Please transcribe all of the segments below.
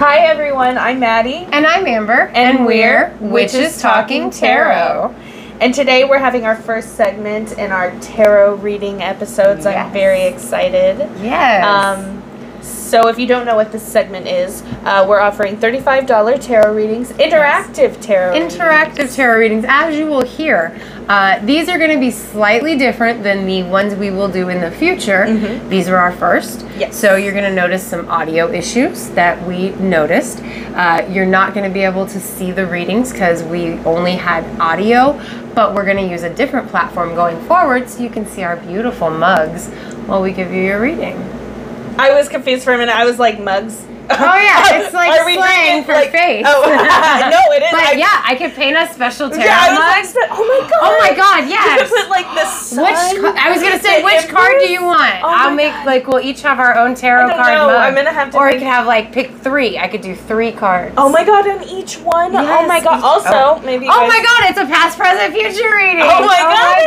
Hi everyone, I'm Maddie. And I'm Amber. And we're Witches Talking Tarot. And today we're having our first segment in our tarot reading episodes. Yes. I'm very excited. Yes. So if you don't know what this segment is, we're offering $35 tarot readings, interactive tarot readings, as you will hear. These are going to be slightly different than the ones we will do in the future. Mm-hmm. These are our first. Yes. So you're going to notice some audio issues that we noticed. You're not going to be able to see the readings because we only had audio, but we're going to use a different platform going forward so you can see our beautiful mugs while we give you your reading. I was confused for a minute. I was like, mugs? Oh yeah, it's like slang for face. Oh, no, it is. But yeah, I could paint a special tarot mug. Oh my god. Oh my god, yes. You could put like the sun. I was gonna say, which card do you want? Oh I'll make we'll each have our own tarot card mug. I'm gonna have to. Or we could have pick 3. I could do 3 cards. Oh my god, on each one. Yes. Oh my god. Also, maybe. Oh my god, it's a past, present, future reading. Oh my god.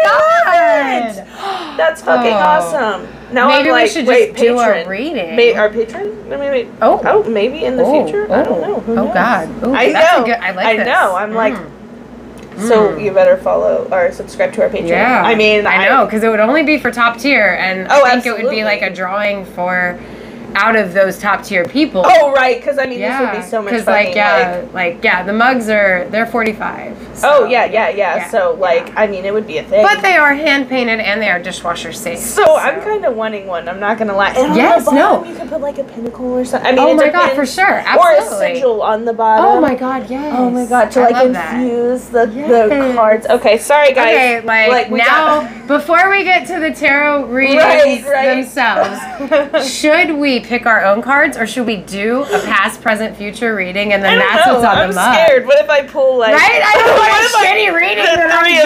God. That's fucking awesome. Now maybe I'm like, we should just do a reading. Our patron? Maybe. Oh, maybe in the future. I don't know. Who knows? God. Ooh, I that's know. A good, I like this. I know. I'm like. So you better follow or subscribe to our Patreon. Yeah. I mean, I know, because it would only be for top tier, and I think it would be like a drawing for out of those top tier people. Oh right, because I mean this would be so much fun. Because the mugs they're $45. So, oh yeah. So I mean it would be a thing. But they are hand painted and they are dishwasher safe. So I'm kind of wanting one. I'm not gonna lie. And yes, on the bottom, you could put like a pinnacle or something. I mean, oh my god, for sure, absolutely. Or a sigil on the bottom. Oh my god, yes. Oh my god, to infuse the cards. Okay, sorry guys. Okay, now before we get to the tarot readings themselves, should we pick our own cards or should we do a past, present, future reading and then that's what's on the mug? I'm scared. What if I pull right? I don't want a shitty reading that I'm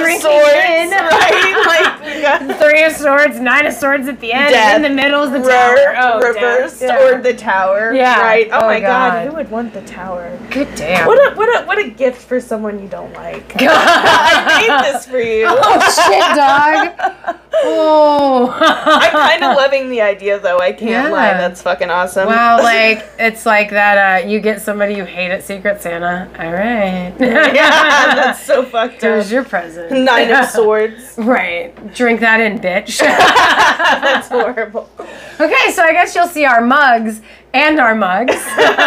drinking in. Right? 3 of Swords, 9 of Swords at the end. Death. In the middle is the Tower. Reversed or the Tower. Yeah. Right. Oh my god. Who would want the Tower? Good damn. What a gift for someone you don't like. I made this for you. Oh shit, dog. Oh. I'm kind of loving the idea though. I can't lie. That's fucking awesome. Wow, it's like that you get somebody you hate at Secret Santa. All right. Yeah, that's so fucked up. Here's your present. 9 of Swords. Right. Drink that in, bitch. That's horrible. Okay, so I guess you'll see our mugs and our mugs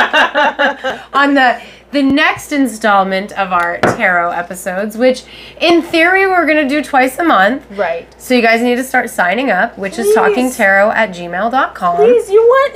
on the next installment of our tarot episodes, which in theory we're going to do twice a month. Right. So you guys need to start signing up, which is talkingtarot@gmail.com. Please, you want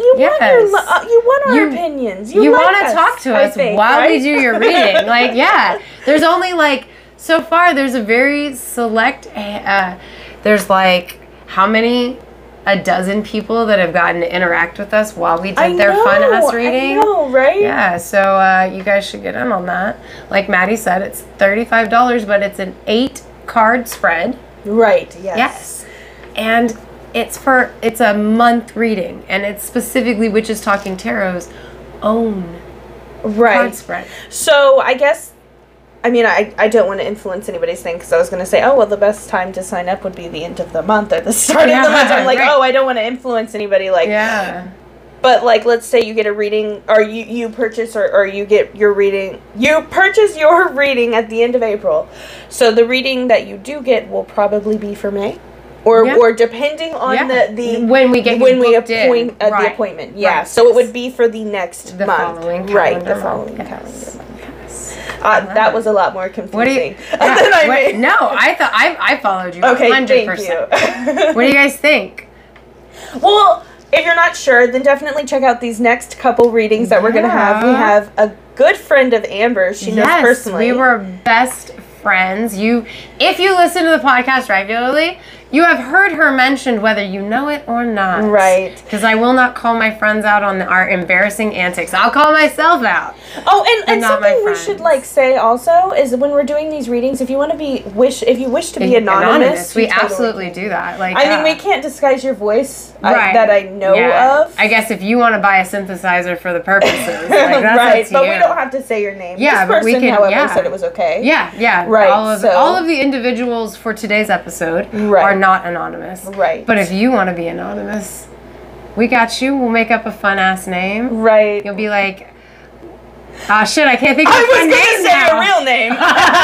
our opinions. You want to talk to us while we do your reading. There's only so far there's a very select there's how many? A dozen people that have gotten to interact with us while we did their fun ass reading. I know, right? Yeah, so you guys should get in on that. Like Maddie said, it's $35, but it's an 8-card spread. Right. Yes. Yes, and it's a month reading, and it's specifically Witches Talking Tarot's own card spread. So I guess. I mean, I don't want to influence anybody's thing because I was going to say, oh, well, the best time to sign up would be the end of the month or the start of the month. I'm like, I don't want to influence anybody. But, let's say you get a reading or you purchase or you get your reading. You purchase your reading at the end of April. So the reading that you do get will probably be for May. Or depending on the when we appoint the appointment. Yeah. Right. So it would be for the next month. Following the following calendar month. That was a lot more confusing. No, I thought I followed you. Okay, 100%. thank you. What do you guys think? Well, if you're not sure, then definitely check out these next couple readings that we're going to have. We have a good friend of Amber's. She knows personally. We were best friends. If you listen to the podcast regularly, you have heard her mentioned whether you know it or not. Right. Because I will not call my friends out on our embarrassing antics. I'll call myself out. Oh, and something we should say also is when we're doing these readings, if you want to if you wish to be anonymous, we absolutely do that. I mean, we can't disguise your voice that I know of. I guess if you want to buy a synthesizer for the purposes, that's right. But we don't have to say your name. Yeah, this person, however, said it was okay. Yeah. Right. All of the individuals for today's episode are not anonymous. Right. But if you want to be anonymous, we got you. We'll make up a fun ass name. Right. You'll be like, Oh shit! I can't think of a real name.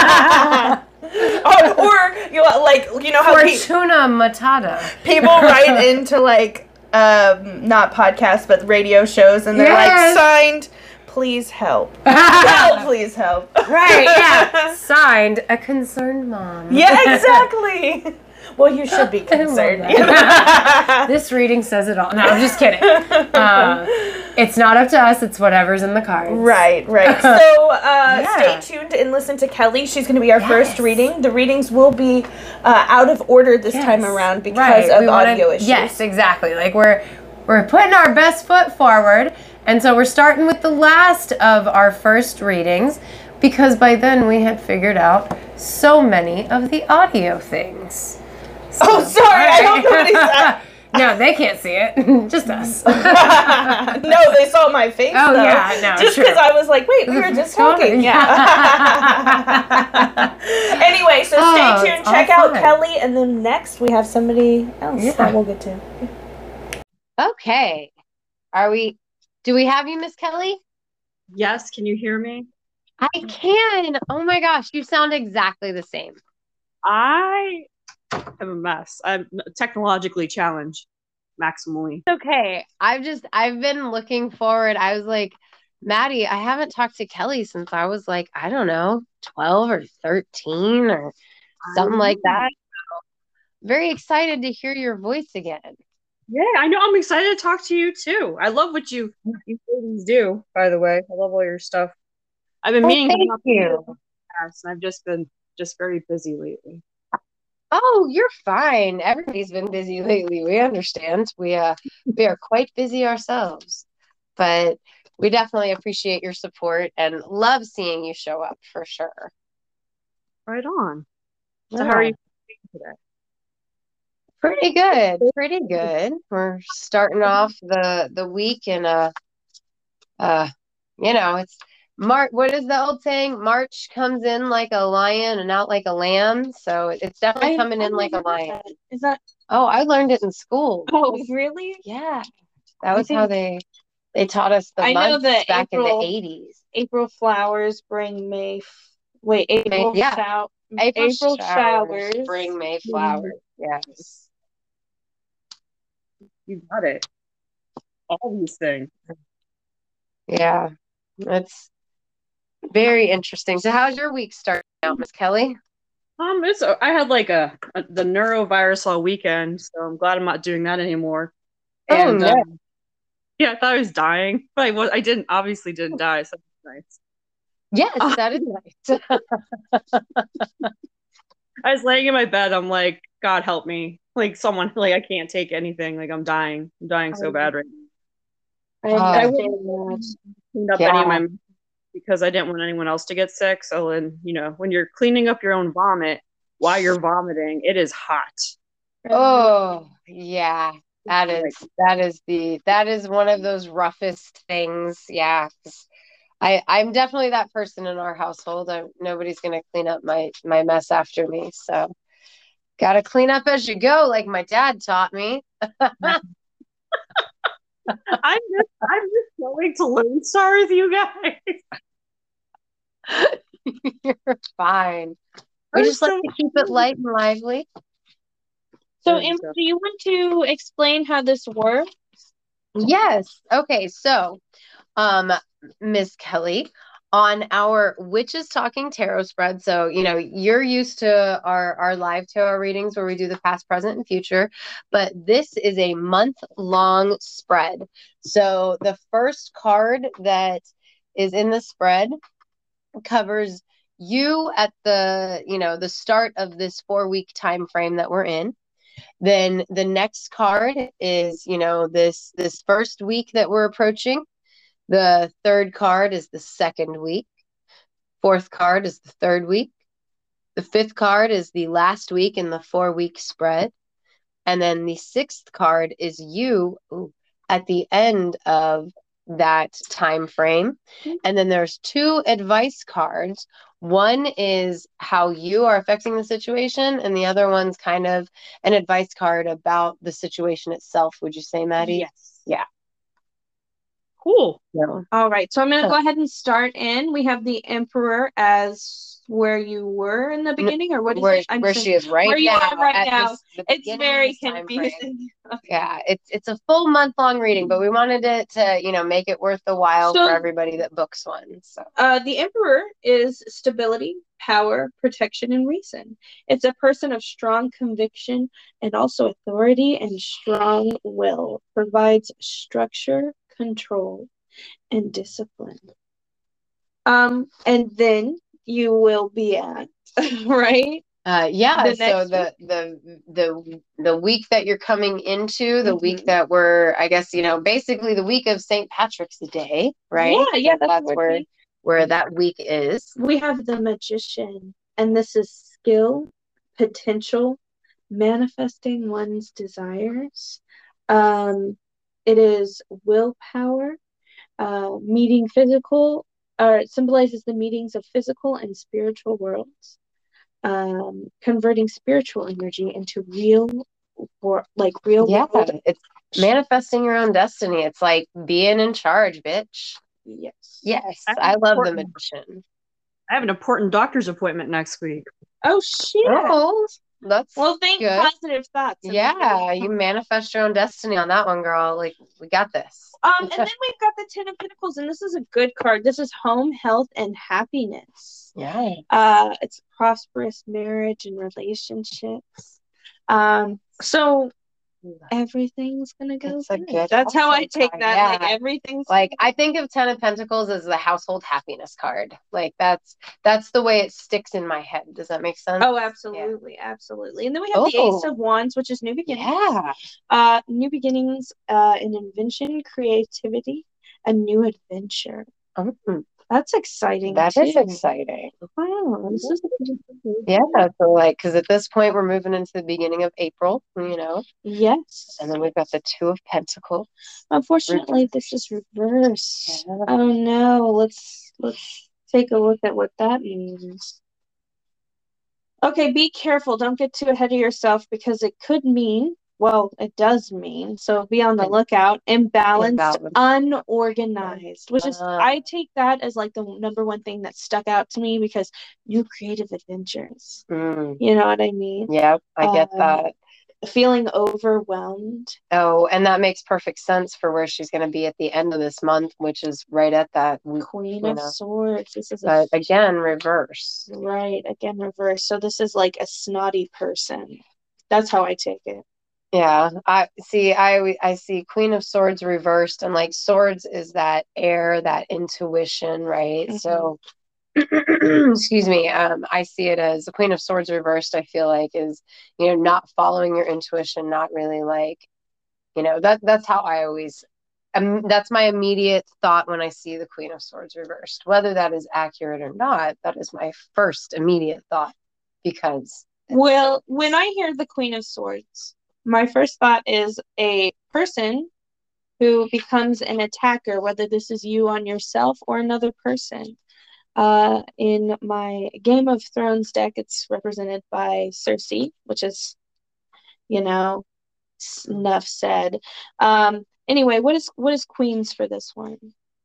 Or you know how Fortuna Matata. People write into like not podcasts but radio shows, and they're like, signed, please help. Well, please help. Right? Yeah. Signed, a concerned mom. Yeah, exactly. Well, you should be concerned. This reading says it all. No, I'm just kidding. It's not up to us. It's whatever's in the cards. Right. So stay tuned and listen to Kelly. She's going to be our first reading. The readings will be out of order this time around because of audio issues. Yes, exactly. Like we're putting our best foot forward. And so we're starting with the last of our first readings because by then we had figured out so many of the audio things. So, sorry. I hope nobody's... No, they can't see it. Just us. No, they saw my face, though. Yeah, no, just because I was like, wait, we were just talking. Yeah. Anyway, so stay tuned. Check out Kelly, and then next we have somebody else that we'll get to. Okay. Do we have you, Miss Kelly? Yes, can you hear me? I can. Oh my gosh, you sound exactly the same. I am a mess. I'm technologically challenged maximally. Okay. I've been looking forward. I was like, Maddie, I haven't talked to Kelly since I was like, I don't know, 12 or 13 or something like that. So, very excited to hear your voice again. Yeah, I know. I'm excited to talk to you too. I love what you ladies do, by the way. I love all your stuff. I've been meaning to talk to you. And I've just been very busy lately. Oh, you're fine. Everybody's been busy lately. We understand. We are quite busy ourselves, but we definitely appreciate your support and love seeing you show up for sure. Right on. So how are you today? Pretty good. We're starting off the week and it's March. What is the old saying? March comes in like a lion and out like a lamb. So it's definitely coming in like a lion. Is that? Oh, I learned it in school. Oh, really? Yeah, that was how they taught us the months back in the 80s. April flowers bring May. April showers bring May flowers. Yes. You got it. All these things. Yeah, that's very interesting. So, how's your week starting out, Miss Kelly? I had like the neurovirus all weekend, so I'm glad I'm not doing that anymore. And I thought I was dying, but I obviously didn't die, so that's nice. Yes, that is nice. I was laying in my bed. I'm like, God help me. Like someone, like I can't take anything. Like I'm dying. I'm dying so bad right now. I wouldn't clean up any of my because I didn't want anyone else to get sick. So then, when you're cleaning up your own vomit while you're vomiting, it is hot. Oh yeah, that is one of those roughest things. Yeah. I'm definitely that person in our household. Nobody's going to clean up my mess after me. So got to clean up as you go, like my dad taught me. I'm just going to Lone Star with you guys. You're fine. We just like to keep it light and lively. So, Amber, do you want to explain how this works? Yes. Okay. So, Miss Kelly, on our Witches Talking Tarot spread. So, you're used to our live tarot readings where we do the past, present, and future, but this is a month-long spread. So the first card that is in the spread covers you at the start of this 4-week time frame that we're in. Then the next card is, this first week that we're approaching. The third card is the second week. Fourth card is the third week. The fifth card is the last week in the 4-week spread. And then the sixth card is you at the end of that time frame. And then there's 2 advice cards. One is how you are affecting the situation, and the other one's kind of an advice card about the situation itself. Would you say, Maddie? Yes. Yeah. Cool. Yeah. All right. So I'm going to go ahead and start in. We have the Emperor as where you were in the beginning, or what is it? Where she is right now. Where you are right now. It's very confusing. Okay. Yeah, it's a full month-long reading, but we wanted it to, you know, make it worth the while for everybody that books one. So the Emperor is stability, power, protection, and reason. It's a person of strong conviction and also authority and strong will. Provides structure, control, and discipline. And then you will be at right. Yeah. So the week that you're coming into, the week that we're, I guess, you know, basically the week of St. Patrick's Day, right? Yeah, that's where that week is. We have the Magician, and this is skill, potential, manifesting one's desires. It is willpower, meeting physical, or it symbolizes the meetings of physical and spiritual worlds. Converting spiritual energy into real world. It's manifesting your own destiny. It's like being in charge, bitch. Yes. I love the Magician. I have an important doctor's appointment next week. Oh shit. Think good. Positive thoughts. Yeah, you manifest your own destiny on that one, girl. Like, we got this. And then we've got the Ten of Pentacles, and this is a good card. This is home, health, and happiness. Yeah. It's prosperous marriage and relationships. So everything's gonna go good. That's how I take that. Yeah. Like everything's like, I think of Ten of Pentacles as the household happiness card. Like that's the way it sticks in my head. Does that make sense? Oh, absolutely. Yeah. Absolutely. And then we have the Ace of Wands, which is new beginnings. Yeah. New beginnings, an invention, creativity, a new adventure. That's exciting. That is exciting. Wow. This is so like, because at this point we're moving into the beginning of April, you know. Yes. And then we've got the Two of Pentacles. Unfortunately, this is reversed. Yeah. Oh no. Let's take a look at what that means. Okay, be careful. Don't get too ahead of yourself, because it could mean, well, it does mean, so be on the lookout, imbalanced. Unorganized, which is, I take that as like the number one thing that stuck out to me, because new creative adventures. You know what I mean? Yeah, I get that. Feeling overwhelmed. Oh, and that makes perfect sense for where she's going to be at the end of this month, which is right at that Queen of Swords. This is again reverse. Right, again reverse. So this is like a snotty person. That's how I take it. Yeah, I see Queen of Swords reversed, and like swords is that air, that intuition, right? So excuse me, I see it as the Queen of Swords reversed. I feel like is, you know, not following your intuition, not really like, you know, that's how I always that's my immediate thought when I see the Queen of Swords reversed. Whether that is accurate or not, that is my first immediate thought, because when I hear the Queen of Swords, my first thought is a person who becomes an attacker, whether this is you on yourself or another person. In my Game of Thrones deck, it's represented by Cersei, which is, you know, enough said. Anyway, what is Queens for this one?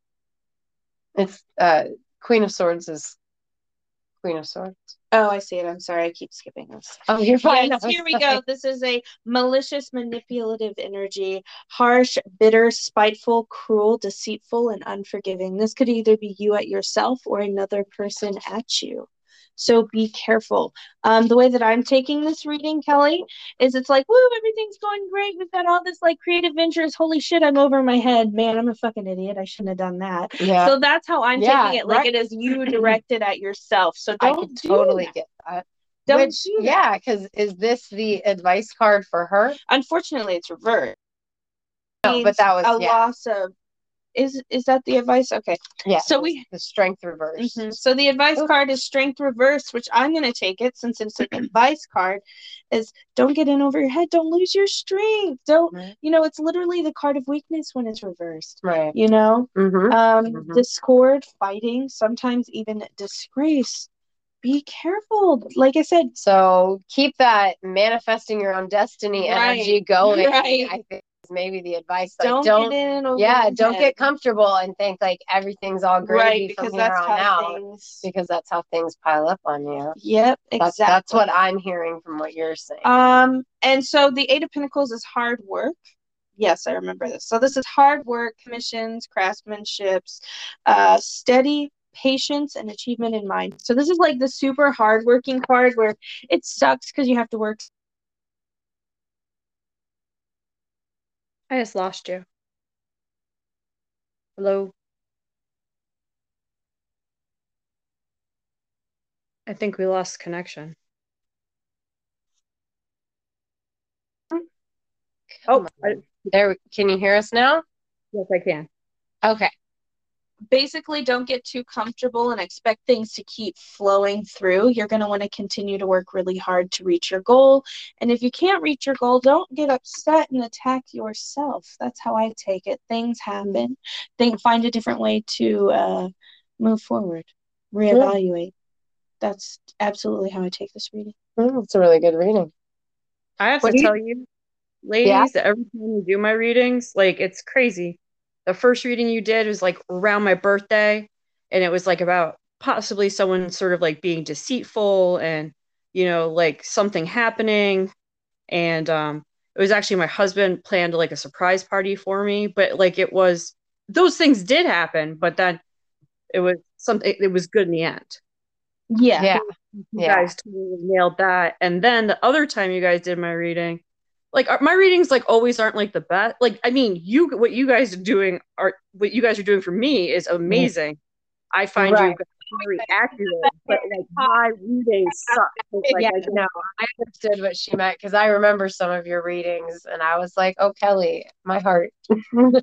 It's Queen of Swords is Queen of Swords. Oh, I see it. I'm sorry. I keep skipping this. Oh, you're fine. Yes, here we go. This is a malicious, manipulative energy. Harsh, bitter, spiteful, cruel, deceitful, and unforgiving. This could either be you at yourself or another person at you. So be careful. The way that I'm taking this reading, Kelly, is it's like, woo, everything's going great. We've got all this like creative ventures. Holy shit, I'm over my head. Man, I'm a fucking idiot. I shouldn't have done that. Yeah. So that's how I'm taking it. Like it is you directed at yourself. So don't totally get that. Yeah, because is this the advice card for her? Unfortunately, it's reversed. No, but that was a loss of. Is that the advice? Okay. Yeah. So the strength reverse. So the advice card is strength reverse, which I'm going to take it since it's an advice card. Is don't get in over your head. Don't lose your strength. Don't you know? It's literally the card of weakness when it's reversed. Right. You know. Discord, fighting, sometimes even disgrace. Be careful. Like I said. So keep that manifesting your own destiny energy going. Right. I think maybe the advice. Like, don't get comfortable and think like everything's all gravy from here on out, because that's how things pile up on you. Yep, exactly. That's what I'm hearing from what you're saying. And so the Eight of Pentacles is hard work. Yes, I remember this. So this is hard work, commissions, craftsmanships, steady patience and achievement in mind. So this is like the super hardworking card where it sucks because you have to work. I just lost you. Hello? I think we lost connection. Oh, there. Can you hear us now? Yes, I can. Okay. Basically, don't get too comfortable and expect things to keep flowing through. You're going to want to continue to work really hard to reach your goal. And if you can't reach your goal, don't get upset and attack yourself. That's how I take it. Things happen. Find a different way to move forward, reevaluate. That's absolutely how I take this reading. It's a really good reading. I have to tell you, ladies, that every time you do my readings, like, it's crazy. The first reading you did was like around my birthday, and it was like about possibly someone sort of like being deceitful and, you know, like something happening. And it was actually my husband planned like a surprise party for me, but like those things did happen, but then it was good in the end. Yeah. You guys totally nailed that. And then the other time you guys did my reading, like, my readings like always aren't like the best. Like, I mean, what you guys are doing for me is amazing. I find you very accurate, but like my readings suck. Like, I understood what she meant, because I remember some of your readings and I was like, oh, Kelly, my heart. And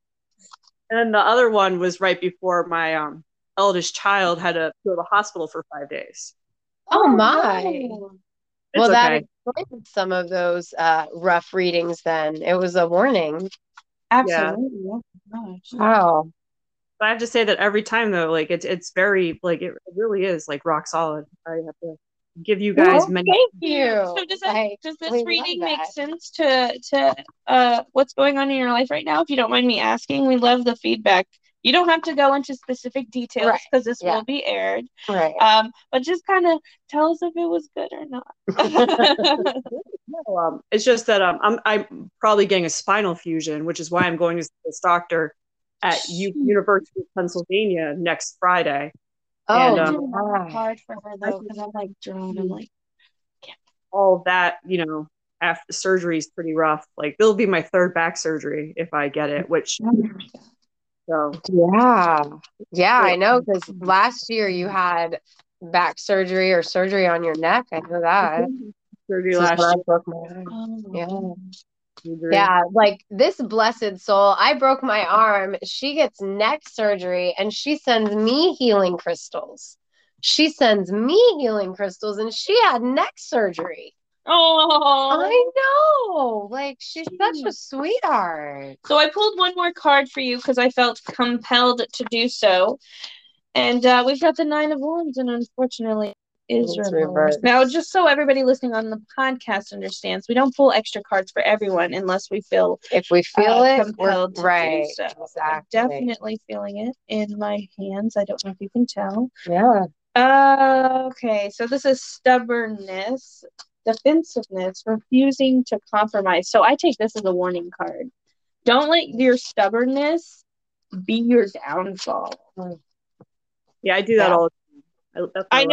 then the other one was right before my eldest child had to go to the hospital for 5 days. Oh my. Well, that explains some of those rough readings then. It was a warning. Absolutely. Yeah. Wow. But I have to say that every time though, like it's very, like, it really is like rock solid. I have to give you guys many. Thank you. So does this reading make sense to what's going on in your life right now? If you don't mind me asking, we love the feedback. You don't have to go into specific details because this will be aired. Right. But just kind of tell us if it was good or not. No, it's just that I'm probably getting a spinal fusion, which is why I'm going to see this doctor at University of Pennsylvania next Friday. Oh, and, hard for her though, because I'm like drawn. I'm like, all that, you know, after surgery is pretty rough. Like, it'll be my third back surgery if I get it, which. So yeah, I know, because last year you had back surgery or surgery on your neck. I know that. Surgery last year. Yeah, like this blessed soul, I broke my arm. She gets neck surgery and she sends me healing crystals. And she had neck surgery. Oh, I know. Like, she's such a sweetheart. So I pulled one more card for you because I felt compelled to do so. And we've got the Nine of Wands, and unfortunately is reversed. Now, just so everybody listening on the podcast understands, we don't pull extra cards for everyone unless we feel it, compelled to do so. Exactly. I'm definitely feeling it in my hands. I don't know if you can tell. Yeah. Okay, so this is stubbornness, defensiveness, refusing to compromise. So I take this as a warning card. Don't let your stubbornness be your downfall. Yeah, I do that all the time. I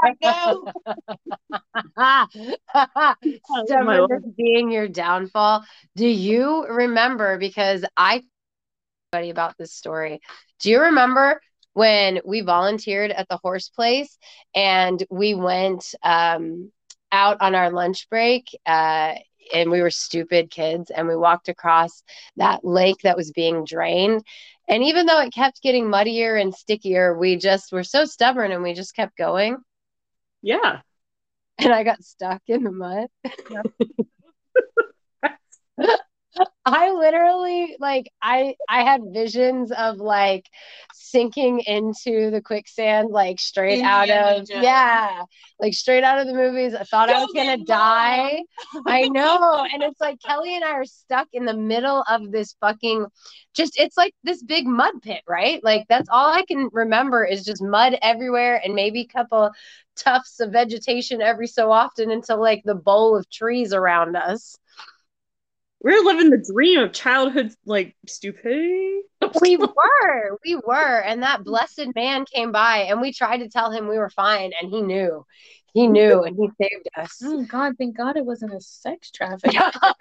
know. Stubbornness being your downfall. Do you remember, because I told you about this story, do you remember when we volunteered at the horse place and we went out on our lunch break and we were stupid kids and we walked across that lake that was being drained, and even though it kept getting muddier and stickier, we just were so stubborn and we just kept going? Yeah. And I got stuck in the mud. I literally I had visions of like sinking into the quicksand like straight out of like straight out of the movies. I thought I was gonna die. I know. And it's like Kelly and I are stuck in the middle of this fucking it's like this big mud pit, right? Like that's all I can remember is just mud everywhere and maybe a couple tufts of vegetation every so often until like the bowl of trees around us. We're living the dream of childhood, like, stupidity. We were. And that blessed man came by and we tried to tell him we were fine. And he knew, and he saved us. Oh, God. Thank God it wasn't a sex traffic.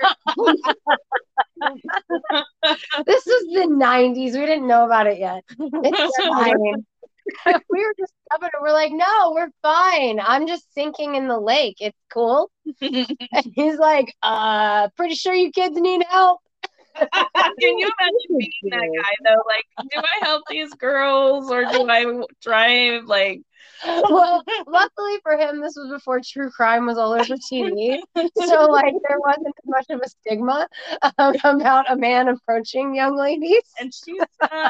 This is the 90s. We didn't know about it yet. It's fine. We were just stubborn. We're like, no, we're fine. I'm just sinking in the lake. It's cool. And he's like, pretty sure you kids need help. Can you imagine being that guy though? Like, do I help these girls or do I try like? Well, luckily for him, this was before true crime was all over TV, so like there wasn't much of a stigma about a man approaching young ladies. And she's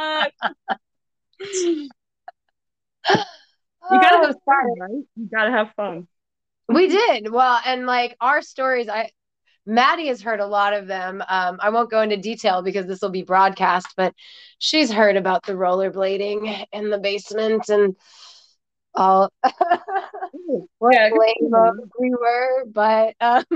You gotta have fun, right? You gotta have fun. We did well, and like our stories, Maddie has heard a lot of them. I won't go into detail because this will be broadcast, but she's heard about the rollerblading in the basement and all what we were. But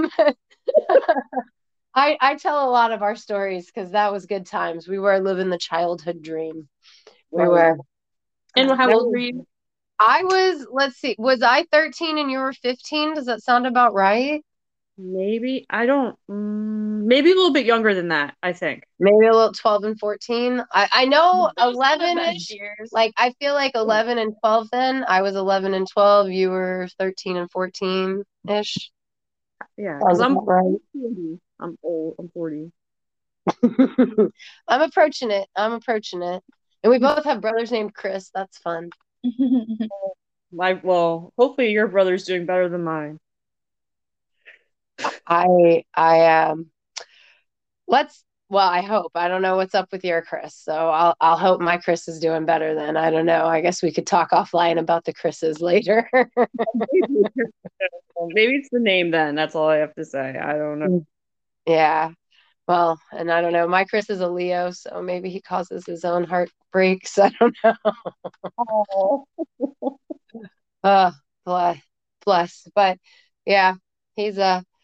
I tell a lot of our stories because that was good times. We were living the childhood dream. We were. And how old were you? I was, let's see, was I 13 and you were 15? Does that sound about right? Maybe. I don't, maybe a little bit younger than that, I think. Maybe a little 12 and 14. I know 11-ish. Like, I feel like 11 and 12 then. I was 11 and 12. You were 13 and 14-ish. Yeah, because I'm right. I'm old. I'm 40. I'm approaching it. And we both have brothers named Chris. That's fun. Well, hopefully your brother's doing better than mine. I hope. I don't know what's up with your Chris, so I'll hope my Chris is doing better then. I don't know. I guess we could talk offline about the Chris's later. Maybe it's the name then. That's all I have to say. I don't know. Yeah. Well, and I don't know. My Chris is a Leo, so maybe he causes his own heartbreaks. I don't know. Bless. But yeah, he's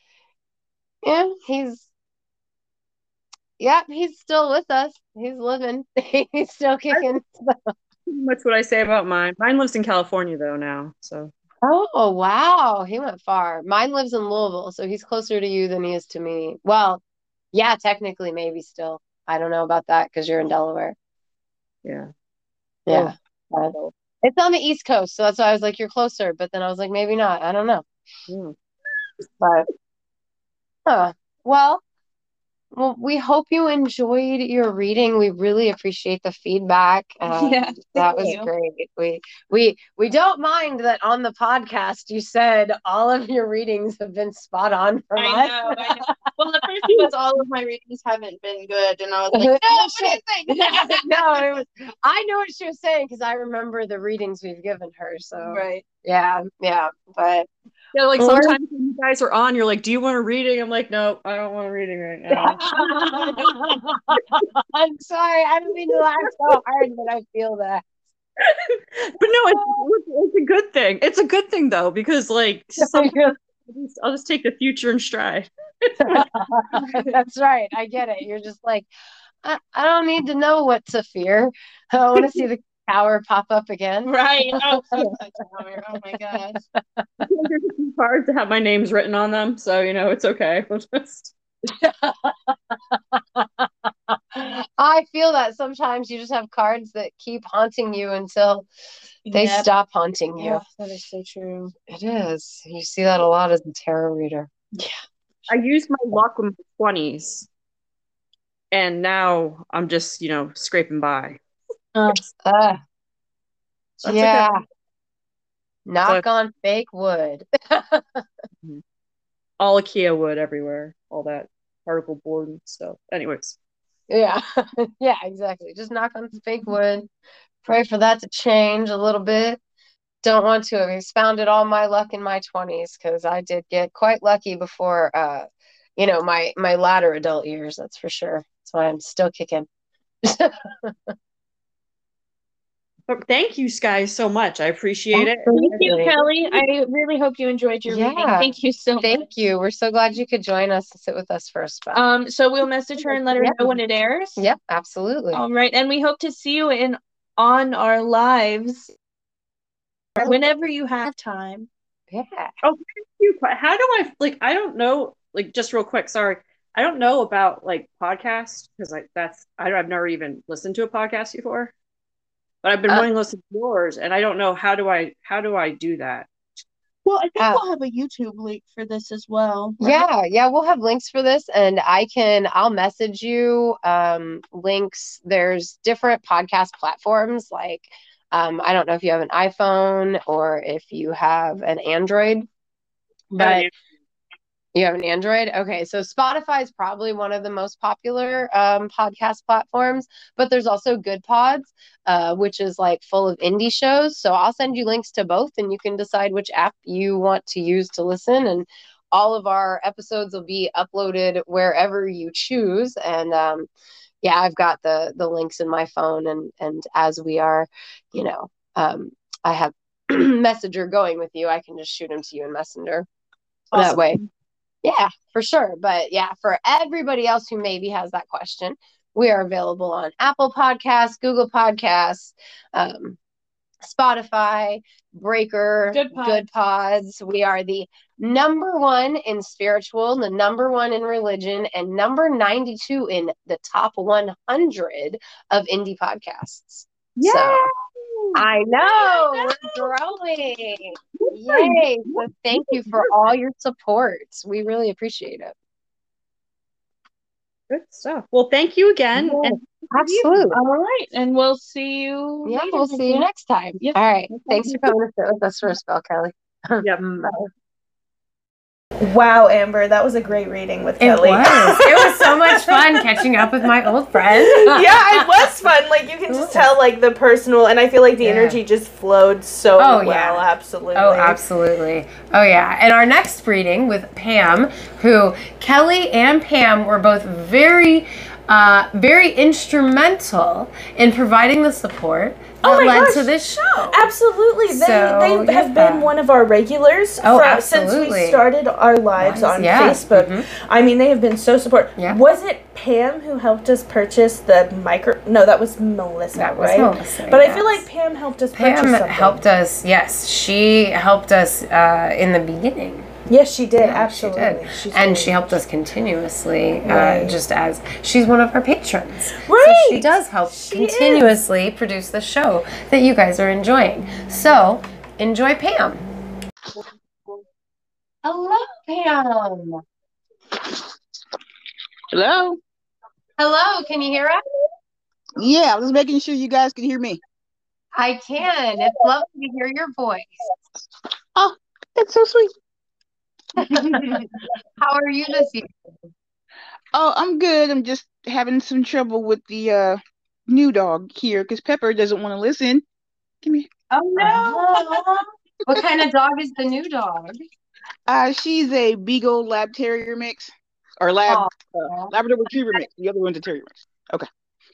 he's still with us. He's living. He's still kicking. Pretty much what I say about mine. Mine lives in California though now. So. Oh wow, he went far. Mine lives in Louisville, so he's closer to you than he is to me. Well, yeah, technically, maybe still. I don't know about that because you're in Delaware. Yeah. Yeah. It's on the East Coast, so that's why I was like, you're closer. But then I was like, maybe not. I don't know. But, well, we hope you enjoyed your reading. We really appreciate the feedback. That was great. We don't mind that on the podcast you said all of your readings have been spot on from us. I know. Well, the first thing was all of my readings haven't been good, and I was like, no, what do you think? No, I know what she was saying because I remember the readings we've given her. So right, yeah, but. Yeah, like sometimes when you guys are on, you're like, do you want a reading? I'm like, no, I don't want a reading right now. I'm sorry. I don't mean to laugh so hard, but I feel that. But no, it's a good thing. It's a good thing, though, because, like, I'll just take the future in stride. That's right. I get it. You're just like, I don't need to know what to fear. I want to see the tower pop up again. Right. Oh, oh my gosh. There's a few cards that have my names written on them, so it's okay. We'll just. I feel that sometimes you just have cards that keep haunting you until they stop haunting you. Yeah, that is so true. It is. You see that a lot as a tarot reader. Yeah. I used my luck in my 20s, and now I'm just, scraping by. Yeah. Okay. Knock on fake wood. All IKEA wood everywhere. All that. particle board and stuff. Anyways. Yeah. Yeah, exactly. Just knock on some fake wood. Pray for that to change a little bit. Don't want to have expounded all my luck in my 20s because I did get quite lucky before my latter adult years, that's for sure. That's why I'm still kicking. But thank you, Sky, so much. I appreciate it. Thank you, Kelly. I really hope you enjoyed your reading. Thank you so much. Thank you. We're so glad you could join us to sit with us for a spell. So we'll message her and let her know when it airs. Yep, absolutely. All right, and we hope to see you on our lives whenever you have time. Yeah. Oh, thank you. How do I don't know, just real quick, sorry. I don't know about podcasts because I've never even listened to a podcast before. But I've been wanting to listen to yours, and I don't know how do I do that. Well, I think we'll have a YouTube link for this as well. Right? Yeah, we'll have links for this, and I'll message you links. There's different podcast platforms. I don't know if you have an iPhone or if you have an Android, but you have an Android? Okay, so Spotify is probably one of the most popular podcast platforms, but there's also Good Pods, which is full of indie shows. So I'll send you links to both, and you can decide which app you want to use to listen. And all of our episodes will be uploaded wherever you choose. And I've got the links in my phone, and as we are, I have Messenger going with you. I can just shoot them to you in Messenger. Awesome. That way. Yeah, for sure. But yeah, for everybody else who maybe has that question, we are available on Apple Podcasts, Google Podcasts, Spotify, Breaker, Good Pods. We are the number 1 in spiritual, the number 1 in religion, and number 92 in the top 100 of indie podcasts. Yeah. So, I know, we're growing. Yay. So thank you for all your support. We really appreciate it. Good stuff. Well, thank you again. Yeah, and absolutely. All right. And we'll see you. Yeah, we'll see you next time. Yep. All right. Thanks for coming to sit with us for a spell, Kelly. Yep. Bye. Wow, Amber, that was a great reading with Kelly. It was so much fun catching up with my old friend. Yeah, it was fun. You can just tell, the personal, and I feel like the energy just flowed so well. Yeah. Absolutely. Oh, absolutely. Oh, yeah. And our next reading with Pam, who Kelly and Pam were both very instrumental in providing the support that led to this show. Absolutely. They have been one of our regulars since we started our lives on Facebook. Mm-hmm. I mean, they have been so supportive. Yeah. Was it Pam who helped us purchase the micro? No, that was Melissa, right? Melissa, but I feel like Pam helped us purchase something. Pam helped us, yes. She helped us in the beginning. Yes, she did. Absolutely. She did. And she helped us continuously, just as she's one of our patrons. Right. So she does help continuously produce the show that you guys are enjoying. So, enjoy Pam. Hello, Pam. Hello. Hello, can you hear us? Yeah, I was making sure you guys can hear me. I can. It's lovely to hear your voice. Oh, that's so sweet. How are you this evening? Oh, I'm good. I'm just having some trouble with the new dog here because Pepper doesn't want to listen. Come here. Oh no! What kind of dog is the new dog? She's a Beagle Lab Terrier mix, or Labrador Retriever mix. The other one's a Terrier mix. Okay.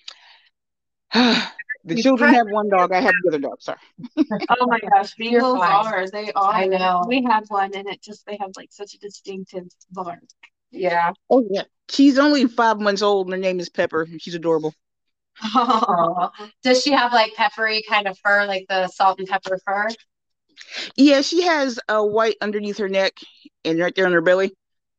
The children have one dog. I have the other dog. Sorry. Oh my gosh, Beagles they are. I know. We have one, and they have such a distinctive bark. Yeah. Oh yeah. She's only 5 months old, and her name is Pepper. She's adorable. Oh. Does she have peppery kind of fur, like the salt and pepper fur? Yeah, she has a white underneath her neck and right there on her belly.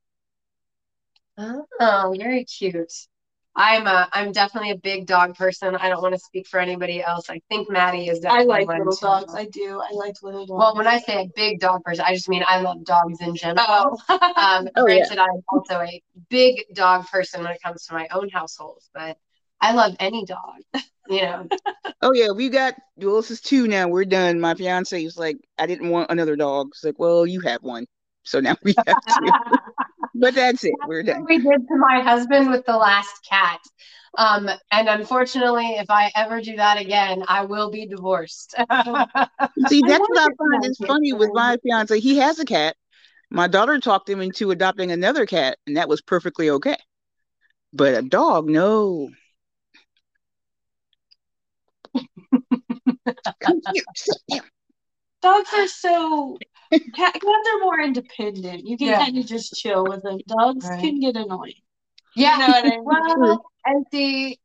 Oh, very cute. I'm definitely a big dog person. I don't want to speak for anybody else. I think Maddie is definitely I like little dogs. I do. I like little dogs. Well, when I say a big dog person, I just mean I love dogs in general. Granted, I'm also a big dog person when it comes to my own household, but I love any dog, Oh yeah, this is 2 now. We're done. My fiance was like, I didn't want another dog. It's like, well, you have one. So now we have 2. But that's it. We're done. We did to my husband with the last cat. And unfortunately, if I ever do that again, I will be divorced. See, that's what I find is funny with my fiance. He has a cat. My daughter talked him into adopting another cat, and that was perfectly okay. But a dog, no. Come here, sit down. Dogs are so. Cats are more independent. You can kind of just chill with them. Dogs can get annoying. Yeah. You know what I mean? Well, and see,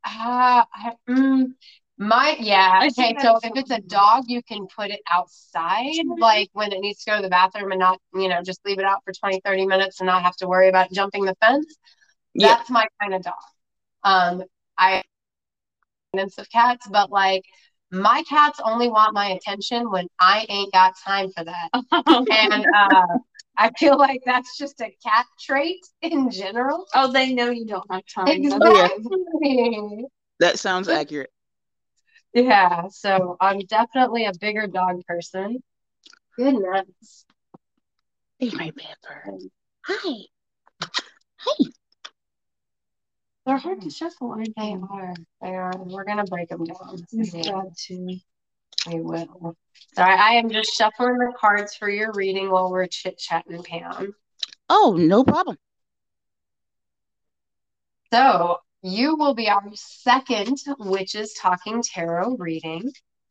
okay, so if it's a dog, you can put it outside, like when it needs to go to the bathroom and not, just leave it out for 20, 30 minutes and not have to worry about jumping the fence. Yeah. That's my kind of dog. I of cats, but like my cats only want my attention when I ain't got time for that. And I feel like that's just a cat trait in general. Oh, they know you don't have time. Exactly. That sounds accurate. Yeah, so I'm definitely a bigger dog person. Goodness. Hey, my pepper. Hi. Hi. They're hard to shuffle, aren't they? They are. We're going to break them down. You've got to. I will. Sorry, I am just shuffling the cards for your reading while we're chit-chatting, Pam. Oh, no problem. So, you will be our second Witches Talking Tarot reading.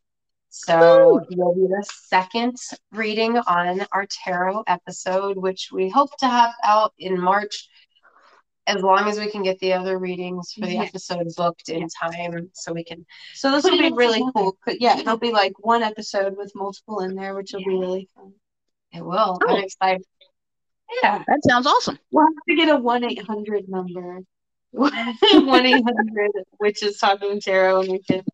So, you'll be the second reading on our tarot episode, which we hope to have out in March, as long as we can get the other readings for the episode booked in time so we can. So this will be really cool. Yeah, it'll be like one episode with multiple in there, which will be really fun. It will. I'm excited. Yeah. That sounds awesome. We'll have to get a 1-800 number. 1-800 Witches Talking Tarot, and we can.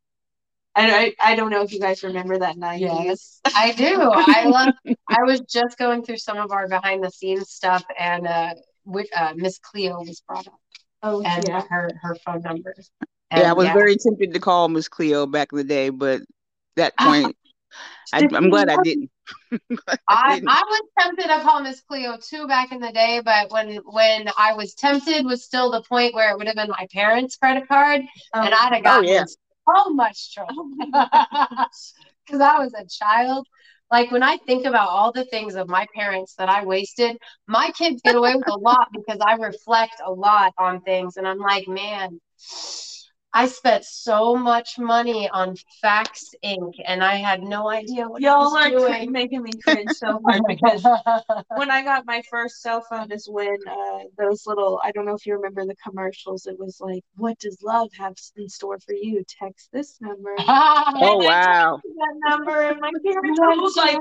I don't know if you guys remember that 90s. Yes, I do. I was just going through some of our behind the scenes stuff, and Miss Cleo was brought up. Oh, and her phone number. And, I was very tempted to call Miss Cleo back in the day, but that point, I'm glad I didn't. I was tempted to call Miss Cleo too back in the day, but when I was tempted was still the point where it would have been my parents' credit card, and I'd have gotten in so much trouble because I was a child. Like when I think about all the things of my parents that I wasted, my kids get away with a lot because I reflect a lot on things, and I'm like, man, I spent so much money on Fax Ink, and I had no idea what y'all I was doing. Y'all are making me cringe so hard because when I got my first cell phone is when those little, I don't know if you remember the commercials, it was like, what does love have in store for you? Text this number. Oh, wow. That number, and my parents was like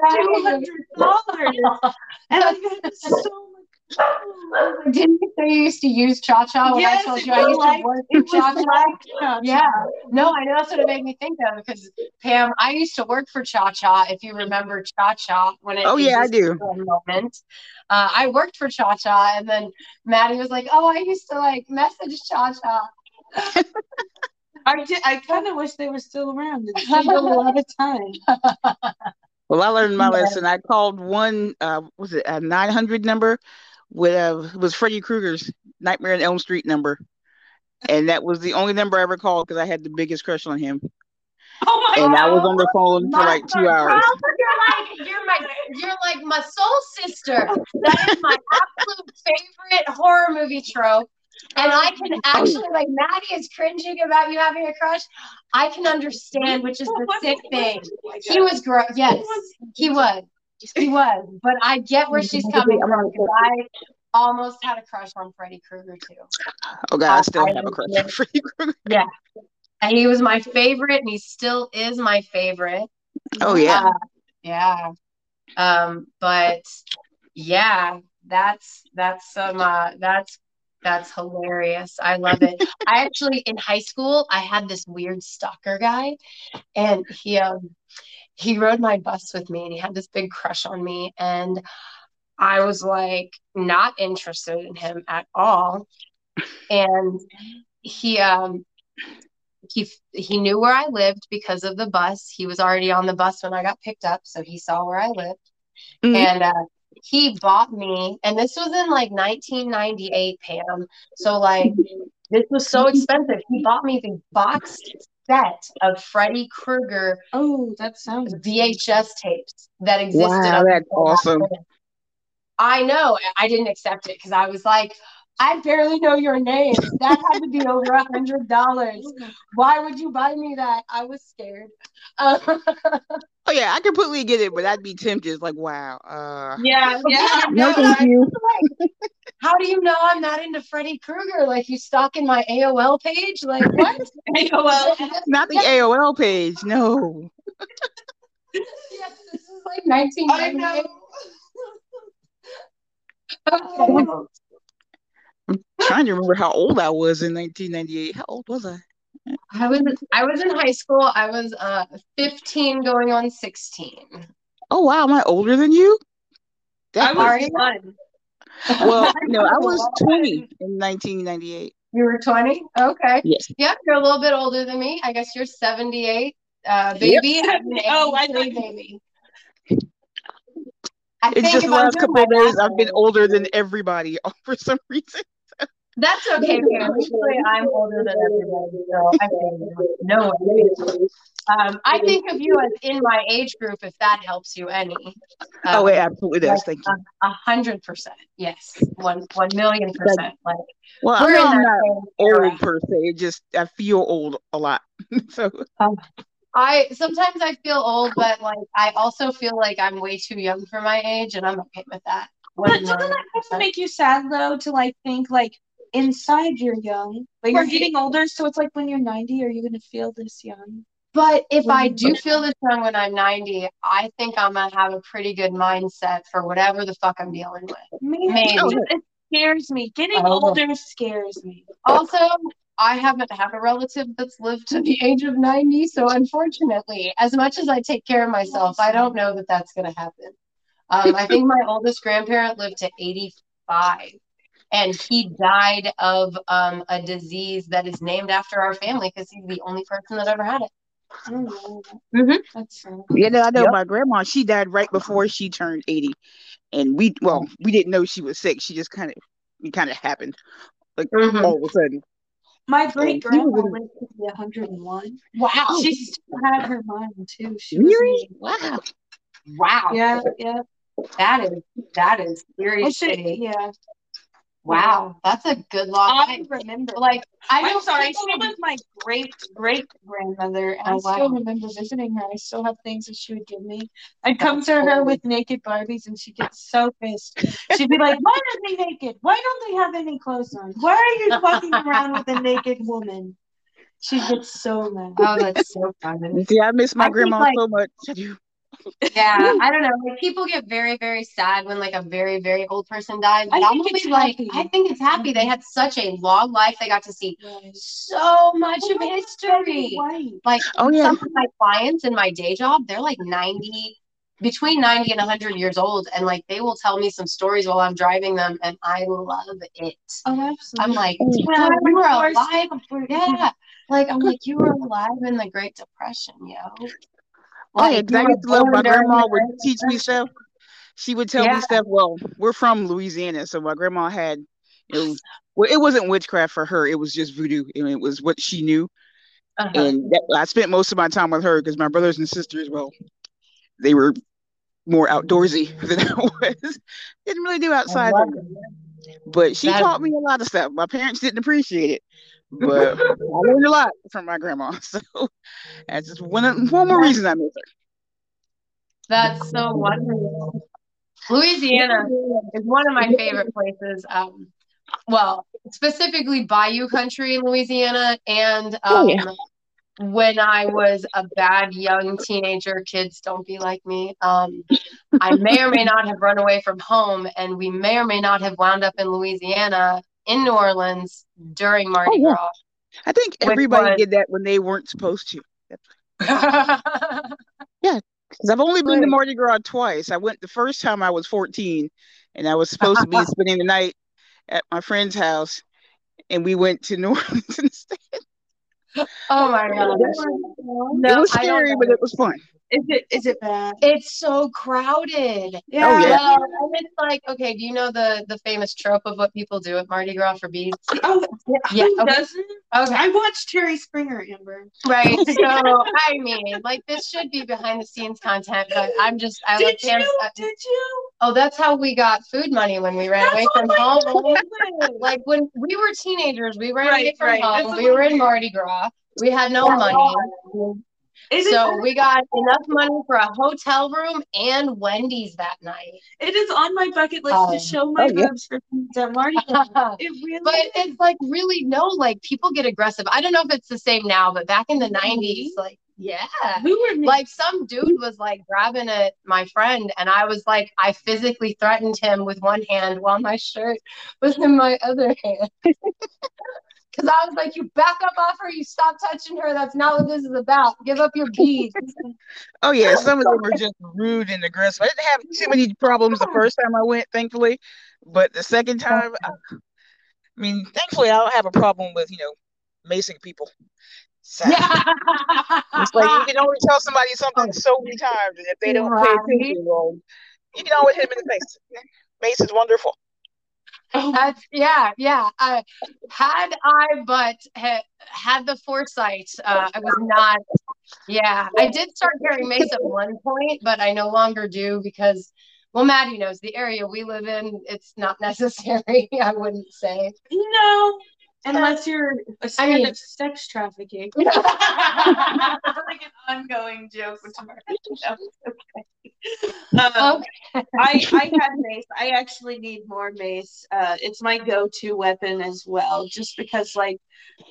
$200. And I got so much. Didn't you say you used to use Cha-Cha when I told you I used to work for Cha-Cha? Yeah. No, I know that's what it made me think of because, Pam, I used to work for Cha-Cha, if you remember Cha-Cha when it I do. For a moment. I worked for Cha-Cha, and then Maddie was like, oh, I used to like message Cha-Cha. I kind of wish they were still around. It saved a lot of time. Well, I learned my lesson. I called one, was it a 900 number? It was Freddy Krueger's Nightmare on Elm Street number. And that was the only number I ever called because I had the biggest crush on him. Oh my God. I was on the phone for like 2 hours. You're like my soul sister. That is my absolute favorite horror movie trope. And I can actually, like, Maddie is cringing about you having a crush. I can understand, which is the sick thing. He was great. Yes, he was. He was. But I get where she's coming from because I almost had a crush on Freddy Krueger, too. Oh, God, I still have a crush on Freddy Krueger. Yeah. And he was my favorite, and he still is my favorite. Oh, yeah. Yeah. But, yeah, that's hilarious. I love it. I actually, in high school, I had this weird stalker guy, and he rode my bus with me, and he had this big crush on me, and I was like not interested in him at all. And he knew where I lived because of the bus. He was already on the bus when I got picked up, so he saw where I lived. Mm-hmm. And he bought me, and this was in like 1998, Pam. So like this was so expensive. He bought me the boxed set of Freddy Krueger that sounds VHS tapes that existed. Wow, that's awesome. I know. I didn't accept it because I was like, I barely know your name. That had to be over $100. Why would you buy me that? I was scared. Oh yeah, I completely get it, but I'd be tempted. Like, wow. Yeah. No, thank you. Like, how do you know I'm not into Freddy Krueger? Like, you stalking my AOL page? Like, what? AOL. Not the AOL page. No. Yes, this is like 1998. Okay. I'm trying to remember how old I was in 1998. How old was I? I was in high school. I was 15 going on 16. Oh wow, am I older than you? That was fun. Well, no, I was 20 in 1998. You were 20? Okay. Yes. Yeah, you're a little bit older than me. I guess you're 78, baby. Yep. I think baby. It's just the last couple of days I've been older than everybody for some reason. That's okay, Pam. Usually I'm older than everybody, so I think no one. I think of you as in my age group, if that helps you any. Oh, it absolutely does. Thank you. 100%. Yes, 1,000,000%. Like, well, I know I'm not old per se. Just I feel old a lot. So sometimes I feel old, but like I also feel like I'm way too young for my age, and I'm okay with that. But doesn't that kind of make you sad though to like think like inside you're young, but you're getting older, so it's like when you're 90, are you gonna feel this young? But if I do feel this young when I'm 90, I think I'm gonna have a pretty good mindset for whatever the fuck I'm dealing with. Maybe. It scares me. Getting older scares me. Also, I haven't had a relative that's lived to the age of 90, so unfortunately, as much as I take care of myself, I don't know that that's gonna happen. I think my oldest grandparent lived to 85. And he died of a disease that is named after our family because he's the only person that ever had it. I don't know. Mm-hmm. That's sad. Yeah, I know my grandma, she died right before she turned 80. And we didn't know she was sick. She just kind of happened. Like all of a sudden. My great grandma lived to be 101. Wow. She still had her mind too. Really? Wow. Yeah. That is seriously. Yeah. Wow, that's a good long. I remember. Like, I'm sorry, she was my great grandmother, and I still remember visiting her. I still have things that she would give me. I'd come to her with naked Barbies, and she'd get so pissed. She'd be like, "Why are they naked? Why don't they have any clothes on? Why are you walking around with a naked woman?" She'd get so mad. Oh, that's so funny. See, I miss my grandma so much. I do. Yeah, I don't know. Like, people get very, very sad when like a very, very old person dies. But I'm always like, I think it's happy. They had such a long life. They got to see so much of history. Like some of my clients in my day job, they're like between 90 and 100 years old, and like they will tell me some stories while I'm driving them, and I love it. Oh, absolutely. I'm like, yeah, you were alive. Yeah, like I'm like, you were alive in the Great Depression, yo. Like, I used to love my grandma would teach me stuff. She would tell me stuff. Well, we're from Louisiana, so my grandma had, it wasn't witchcraft for her. It was just voodoo. I mean, it was what she knew. And I spent most of my time with her because my brothers and sisters, well, they were more outdoorsy than I was. Didn't really do outside. But she taught me a lot of stuff. My parents didn't appreciate it. But I learned a lot from my grandma. So that's just one more reason I miss her. That's so wonderful. Louisiana is one of my favorite places. Well, specifically Bayou Country in Louisiana. And when I was a bad young teenager, kids don't be like me. I may or may not have run away from home, and we may or may not have wound up in Louisiana, in New Orleans during Mardi Gras. I think everybody did that when they weren't supposed to. Yeah, because I've only been to Mardi Gras twice. I went the first time I was 14, and I was supposed to be spending the night at my friend's house, and we went to New Orleans instead. Oh my God. It was scary, but it was fun. Is it bad? It's so crowded. Yeah. Oh, yeah. Well, and it's like, okay, do you know the famous trope of what people do at Mardi Gras for beads? Oh, yeah. Who Okay. doesn't? Okay. I watched Terry Springer, Amber. Right. So, I mean, like, this should be behind the scenes content, but I Did you? Oh, that's how we got food money when we ran away from home. Like, when we were teenagers, we ran away from home. We were in Mardi Gras. We had no money. So we got enough money for a hotel room and Wendy's that night. It is on my bucket list to show my boobs for Mardi Gras. It really but it's like really like people get aggressive. I don't know if it's the same now, but back in the 90s, like like some dude was like grabbing at my friend, and I was like, I physically threatened him with one hand while my shirt was in my other hand. Because I was like, you back up off her, you stop touching her. That's not what this is about. Give up your beads. Oh, yeah. Some of them were just rude and aggressive. I didn't have too many problems the first time I went, thankfully. But the second time, I mean, thankfully, I don't have a problem with, macing people. So, it's like you can only tell somebody something so many times, and if they don't pay attention, well, you can always hit them in the face. Mace is wonderful. That's yeah. Had I had the foresight, I was not. Yeah, I did start carrying mace at one point, but I no longer do because, well, Maddie knows the area we live in. It's not necessary. I wouldn't say. No. Unless you're scared of sex trafficking. Like an ongoing joke with Mark. I had mace. I actually need more mace. It's my go-to weapon as well, just because, like,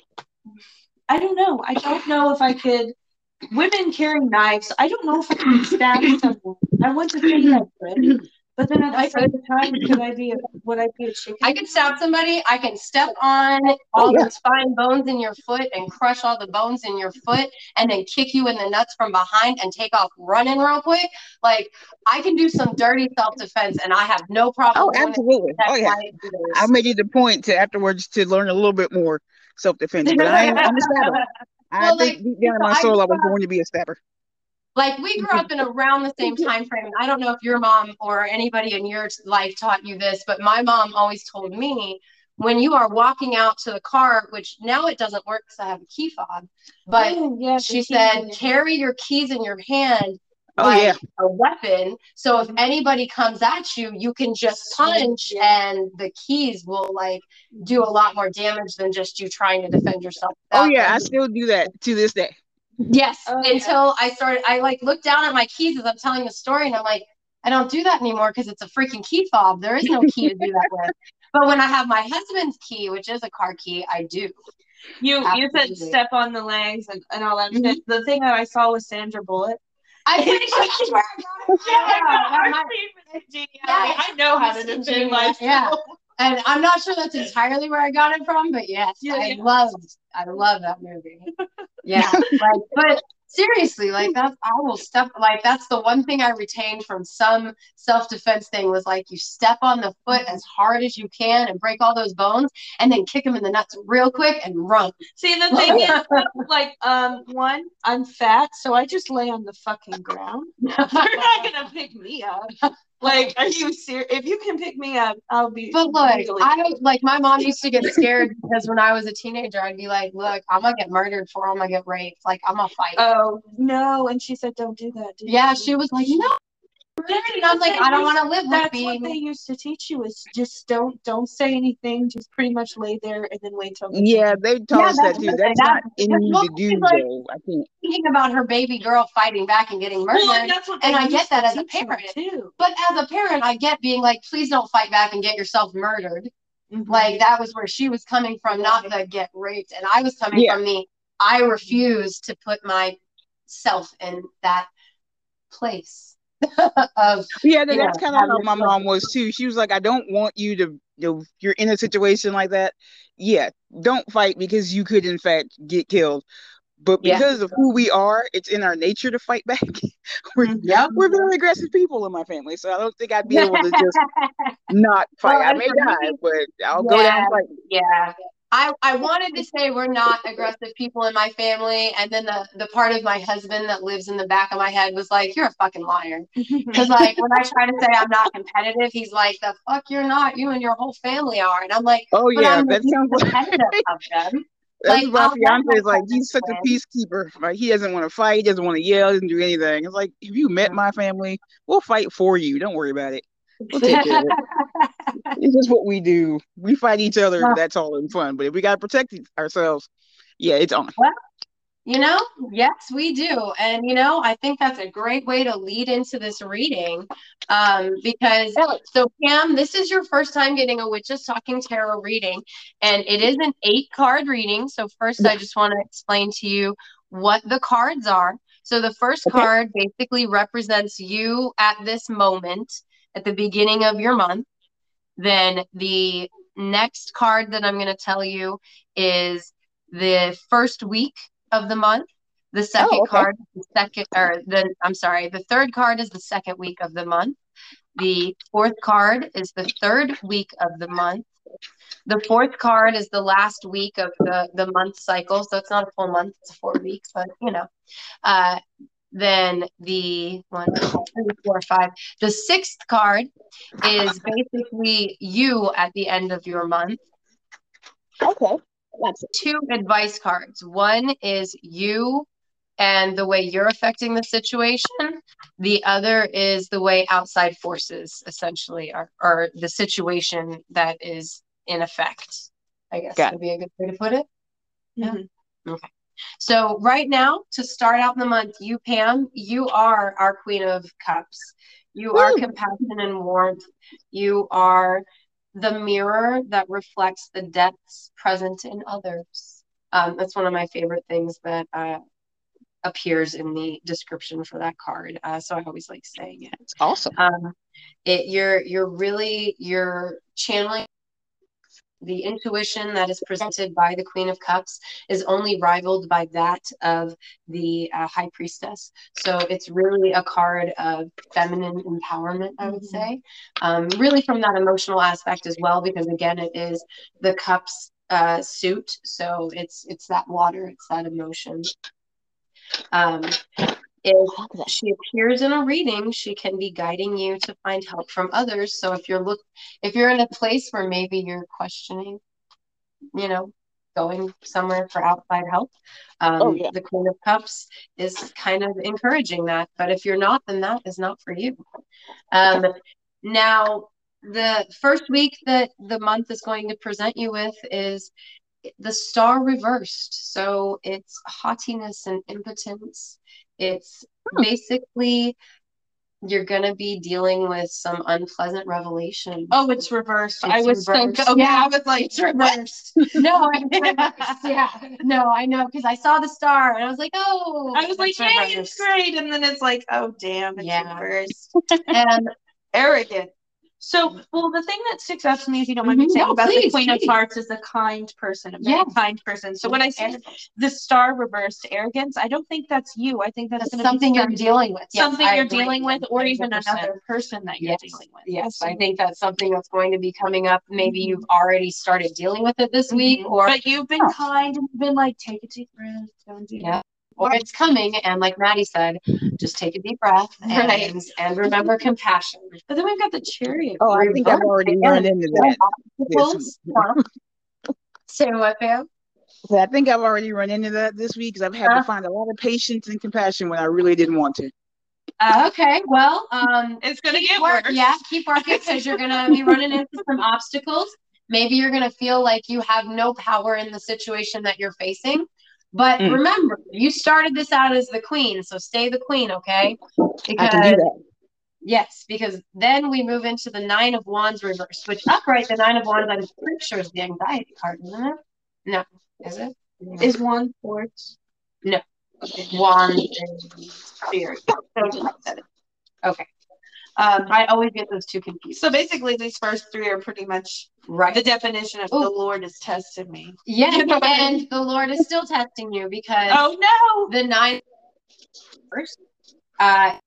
I don't know. I don't know if I could. Women carry knives. I don't know if I can stab someone. I want to think I could. But then at the same time, would I be a chicken? I could stab somebody. I can step on all those fine bones in your foot and crush all the bones in your foot and then kick you in the nuts from behind and take off running real quick. Like, I can do some dirty self-defense and I have no problem. Oh, absolutely. Oh, yeah. I made it a point to afterwards to learn a little bit more self-defense. But I'm a stabber. I think deep down in my soul, I was born to be a stabber. Like, we grew up in around the same time frame. I don't know if your mom or anybody in your life taught you this, but my mom always told me, when you are walking out to the car, which now it doesn't work because I have a key fob, but she said, carry your keys in your hand like a weapon. So if anybody comes at you, you can just punch and the keys will like do a lot more damage than just you trying to defend yourself. I still do that to this day. Yes, until I like looked down at my keys as I'm telling the story, and I'm like, I don't do that anymore because it's a freaking key fob. There is no key to do that with. But when I have my husband's key, which is a car key, I do. You said step on the legs and all that shit. The thing that I saw was Sandra Bullock. I think that's where I got it. I know how to defend myself. Yeah. And I'm not sure that's entirely where I got it from, but yes, I love that movie. Yeah, like, but seriously, like that's that's the one thing I retained from some self-defense thing was like you step on the foot as hard as you can and break all those bones, and then kick them in the nuts real quick and run. See, the thing is, like, one, I'm fat, so I just lay on the fucking ground. You're not gonna pick me up. Like, are you serious? If you can pick me up, I'll be. But look, my mom used to get scared because when I was a teenager, I'd be like, look, I'm gonna get murdered for, I'm gonna get raped. Like, I'm gonna fight. Oh, no. And she said, don't do that. She was like, no. And I was like, I don't want to live with being. What they used to teach you is just don't say anything. Just pretty much lay there and then wait till. They taught us that too. That's not in me to do, though. I think. Thinking about her baby girl fighting back and getting murdered, and I get that as a parent too. But as a parent, I get being like, please don't fight back and get yourself murdered. Mm-hmm. Like that was where she was coming from, not the get raped, and I was coming from the I refuse to put myself in that place. That's kind of how my mom was too. She was like, I don't want you to, you're in a situation like that. Yeah, don't fight because you could in fact get killed. But because of who we are, it's in our nature to fight back. We're very aggressive people in my family, so I don't think I'd be able to just not fight. I may die, but I'll go down fighting. Yeah. I wanted to say we're not aggressive people in my family, and then the part of my husband that lives in the back of my head was like, "You're a fucking liar." Because like when I try to say I'm not competitive, he's like, "The fuck you're not. You and your whole family are." And I'm like, "Oh but yeah, I'm that sounds competitive like." of them. That's Like, my fiance is like, he's such a peacekeeper. Like, he doesn't want to fight, he doesn't want to yell, doesn't do anything. It's like, if you met my family, we'll fight for you. Don't worry about it. We'll take care of it. It's just what we do. We fight each other. That's all in fun. But if we got to protect ourselves, yeah, it's on. Well, yes, we do. And, I think that's a great way to lead into this reading. Because, so Pam, this is your first time getting a Witches Talking Tarot reading, and it is an 8-card reading. So first, I just want to explain to you what the cards are. So the first card basically represents you at this moment, at the beginning of your month. Then the next card that I'm going to tell you is the first week of the month. The second card, the third card is the second week of the month. The fourth card is the third week of the month. The fourth card is the last week of the month cycle. So it's not a full month, it's 4 weeks, but then the 1, 2, 3, 4, 5. The sixth card is basically you at the end of your month. Okay. That's 2 advice cards. One is you and the way you're affecting the situation. The other is the way outside forces essentially are the situation that is in effect. I guess would be a good way to put it. Yeah. Mm-hmm. Okay. So right now, to start out the month, you, Pam, you are our Queen of Cups. You are compassion and warmth. You are the mirror that reflects the depths present in others. That's one of my favorite things that appears in the description for that card. So I always like saying it. It's awesome. You're channeling. The intuition that is presented by the Queen of Cups is only rivaled by that of the High Priestess. So it's really a card of feminine empowerment, I would say. Really from that emotional aspect as well, because again, it is the Cups suit. So it's that water, it's that emotion. If she appears in a reading, she can be guiding you to find help from others. So if you're in a place where maybe you're questioning, going somewhere for outside help, the Queen of Cups is kind of encouraging that. But if you're not, then that is not for you. Now, the first week that the month is going to present you with is the Star reversed. So it's haughtiness and impotence. It's basically you're going to be dealing with some unpleasant revelation. Oh, it's reversed. I was reversed. I was like, it's reversed. No, it's reversed. Yeah. No, I know, because I saw the star and I was like, oh. I was like, yay, it's great. And then it's like, oh, damn, it's reversed. And arrogant. So, well, the thing that sticks out to me, if you don't mind me saying, about the Queen of Hearts is a kind person, a very kind person. So when I see the star reversed arrogance, I don't think that's you. I think that's something you're dealing with. Something you're dealing with, or even another person that you're dealing with. Yes, I think that's something that's going to be coming up. Maybe you've already started dealing with it this week, but you've been kind and been like, take a deep breath, don't do that. Or it's coming, and like Maddie said, just take a deep breath and remember compassion. But then we've got the Chariot. Oh, I think I've already run into that. Say what, Pam? I think I've already run into that this week because I've had to find a lot of patience and compassion when I really didn't want to. Okay, well, it's gonna get worse. Yeah, keep working because you're gonna be running into some obstacles. Maybe you're gonna feel like you have no power in the situation that you're facing. But remember, you started this out as the queen, so stay the queen, okay? Because, I can do that. Yes, because then we move into the 9 of Wands reversed, which upright, the 9 of Wands, I'm pretty sure is the anxiety card, isn't it? No. Is it? Is Wand Swords? No. Wand is Spirit. Okay. I always get those two confused. So basically, these first 3 are pretty much the definition of the Lord has tested me. Yeah, and the Lord is still testing you because the 9 first,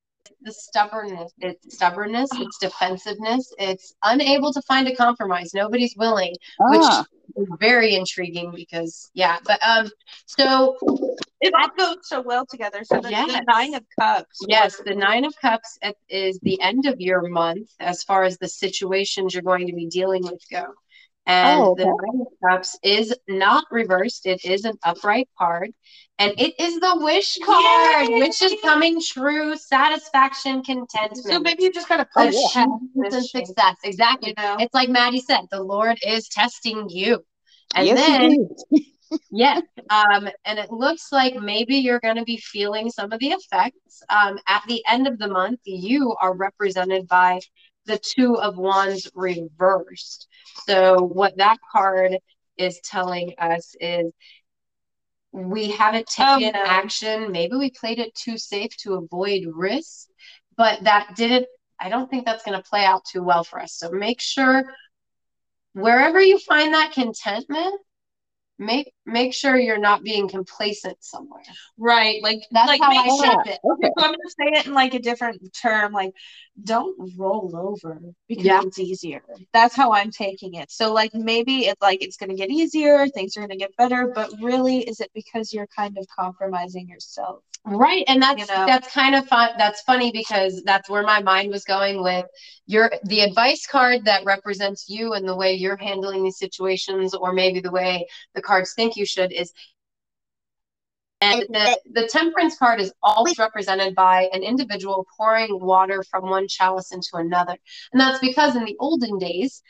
the stubbornness. It's defensiveness. It's unable to find a compromise. Nobody's willing, which is very intriguing because, but so it all goes so well together. So the Nine of Cups. Yes, the Nine of Cups is the end of your month as far as the situations you're going to be dealing with go. And the Nine of Cups is not reversed. It is an upright card. And it is the wish card, which is coming true, satisfaction, contentment. So maybe you just got to push and success. Exactly. You know? It's like Maddie said, the Lord is testing you. And then, and it looks like maybe you're going to be feeling some of the effects. At the end of the month, you are represented by the Two of Wands reversed. So what that card is telling us is we haven't taken action. Maybe we played it too safe to avoid risk, but I don't think that's going to play out too well for us. So make sure wherever you find that contentment, make sure you're not being complacent somewhere. Right. That's how I shape it. Okay. So I'm going to say it in a different term. Don't roll over because it's easier. That's how I'm taking it. So maybe it's going to get easier. Things are going to get better. But really, is it because you're kind of compromising yourself? Right. And that's kind of fun. That's funny because that's where my mind was going with the advice card that represents you and the way you're handling these situations, or maybe the way the cards think you should is. And the Temperance card is always represented by an individual pouring water from one chalice into another. And that's because in the olden days,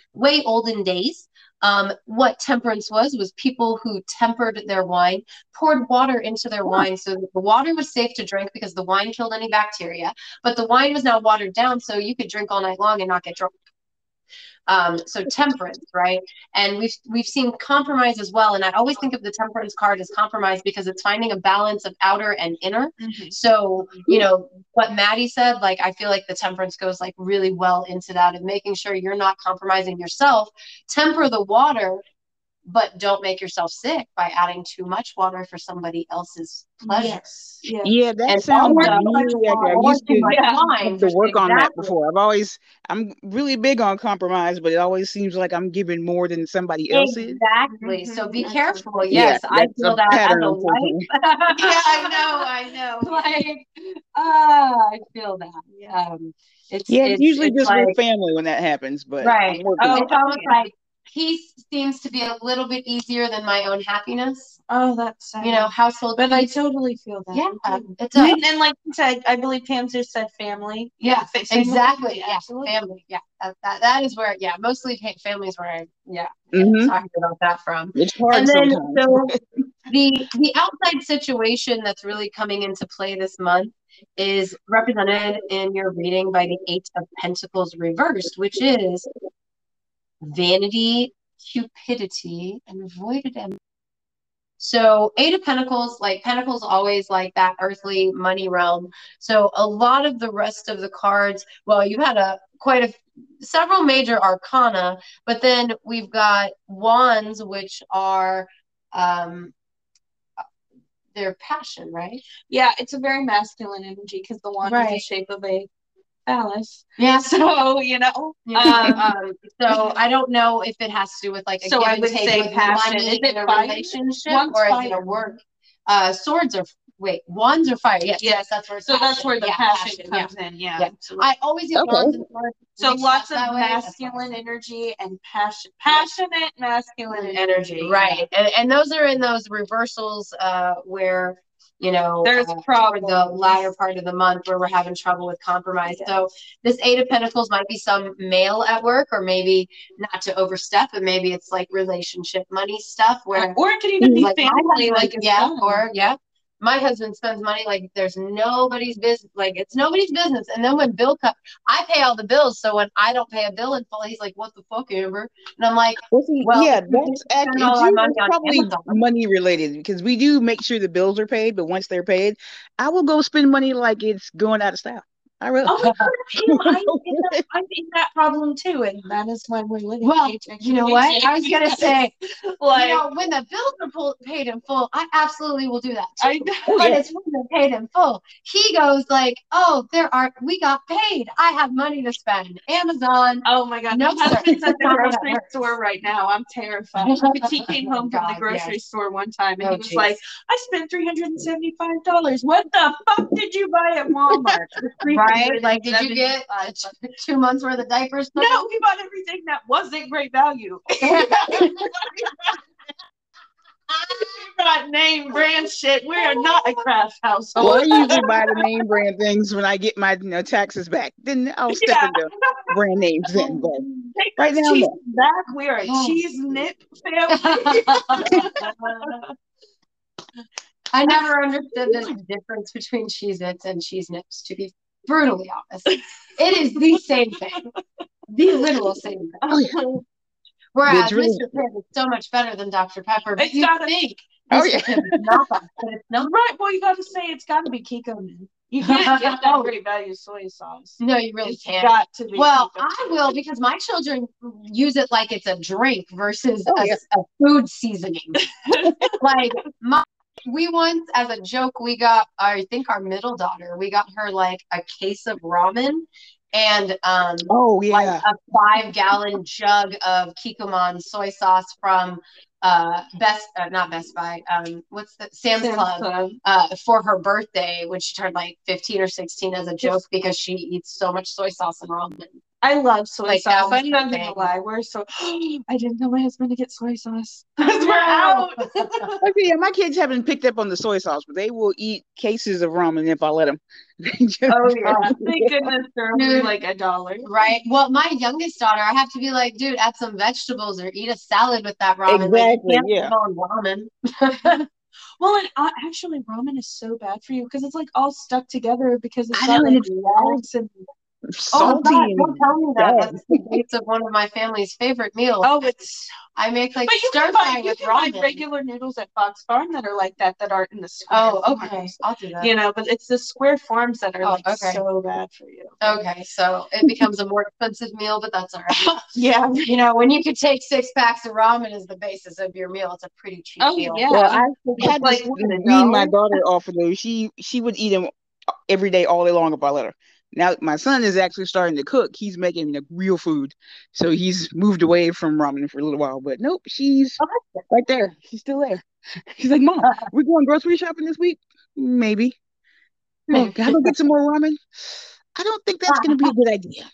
what temperance was people who tempered their wine, poured water into their wine so that the water was safe to drink because the wine killed any bacteria, but the wine was now watered down so you could drink all night long and not get drunk. So temperance, right? And we've seen compromise as well. And I always think of the Temperance card as compromise because it's finding a balance of outer and inner. Mm-hmm. So, what Maddie said, I feel like the Temperance goes really well into that and making sure you're not compromising yourself. Temper the water, but don't make yourself sick by adding too much water for somebody else's pleasure. Yes. Yeah, that sounds really I used to work on that before. I'm really big on compromise, but it always seems like I'm giving more than somebody else is. Exactly. So be careful. Yes, I feel that as a wife. I know. I feel that. Yeah. It's usually just with family when that happens, but right. It's almost like peace seems to be a little bit easier than my own happiness. Oh, that's sad. Household. But I totally feel that. Yeah, it does. And like you said, I believe Pam just said family. Yeah, exactly. Yeah, absolutely. Family. Yeah, that is where. Yeah, mostly families where I. Yeah, talking about that from. It's hard. And then sometimes. so the outside situation that's really coming into play this month is represented in your reading by the Eight of Pentacles reversed, which is vanity, cupidity, and avoided ambition. So Eight of Pentacles, Pentacles always that earthly money realm. So a lot of the rest of the cards, well, you've had several major arcana, but then we've got wands, which are their passion, right? Yeah, it's a very masculine energy because the wand is the shape of a phallus. Yeah. So so I don't know if it has to do with a so give I would and take say with passion. money Is it in a fire? relationship, One's or fire. is it a work? Wands are fire. Yes, that's where. So that's where the passion comes in. Yeah. I always use wands and swords. So lots of masculine energy and passionate masculine energy. Right, and those are in those reversals where. There's probably the latter part of the month where we're having trouble with compromise. Yeah. So this Eight of Pentacles might be some male at work, or maybe not to overstep, but maybe it's relationship money stuff or it could even be family, my husband spends money there's nobody's business, it's nobody's business. And then when bill comes, I pay all the bills. So when I don't pay a bill in full, he's like, "What the fuck, Amber?" And I'm like, that's probably money related, because we do make sure the bills are paid. But once they're paid, I will go spend money like it's going out of style. I really. Oh my God, I'm in that problem too, and that is why we're living. Well, you know what? I was gonna say, like, you know, when the bills are paid in full, I absolutely will do that too. I know. But it's when they're paid in full. He goes like, "Oh, we got paid. I have money to spend. Amazon." Oh my God, no, my husband's at the grocery store right now. I'm terrified. He came home from the grocery store one time, and he was like, "I spent $375. What the fuck did you buy at Walmart?" Right? Like, did you get 2 months worth of diapers? No, we bought everything that wasn't great value. Got name brand shit. We are not a craft household. Well, I usually buy the name brand things when I get my taxes back. Then I'll step into brand names then. But right now, cheese back. We are a cheese nip family. I never understood the difference between Cheez-Its and Cheese Nips, to be brutally honest. It is the same thing. The literal same thing. Oh, yeah. Whereas Mr. Pibb is so much better than Dr. Pepper. But you think Mr. Pibb is not, but it's not. Right. Well, you got to say it's got to be Kikkoman. You can't get that great value soy sauce. No, you really can't. Got to be. Well, I will, because my children use it like it's a drink versus a food seasoning. Like we once, as a joke, we got, I think our middle daughter, we got her like a case of ramen and like a 5-gallon jug of Kikkoman soy sauce from not Best Buy, what's the Sam's Club. For her birthday when she turned like 15 or 16, as a joke, because she eats so much soy sauce and ramen. I love soy sauce. I'm not gonna lie. I didn't tell my husband to get soy sauce. Because we're out. Okay, yeah, my kids haven't picked up on the soy sauce, but they will eat cases of ramen if I let them. Thank goodness they're only like $1. Right. Well, my youngest daughter, I have to be like, dude, add some vegetables or eat a salad with that ramen. Exactly. Like, you can't live on ramen. Well, and actually, ramen is so bad for you because it's like all stuck together because it's got like legs and salty. Don't tell me that. That's the base of one of my family's favorite meals. Oh, I make like stir fry with ramen. Regular noodles at Fox Farm that are like that aren't in the square. Oh, okay. I'll do that. You know, but it's the square forms that are so bad for you. Okay, so it becomes a more expensive meal, but that's all right. Yeah. You know, when you could take 6 packs of ramen as the basis of your meal, it's a pretty cheap meal. Yeah. Well, I had to wean my daughter off of those. She would eat them every day, all day long if I let her. Now my son is actually starting to cook. He's making the real food. So he's moved away from ramen for a little while. But nope, she's right there. She's still there. She's like, Mom, we're going grocery shopping this week? Maybe. Oh, can I go get some more ramen? I don't think that's going to be a good idea.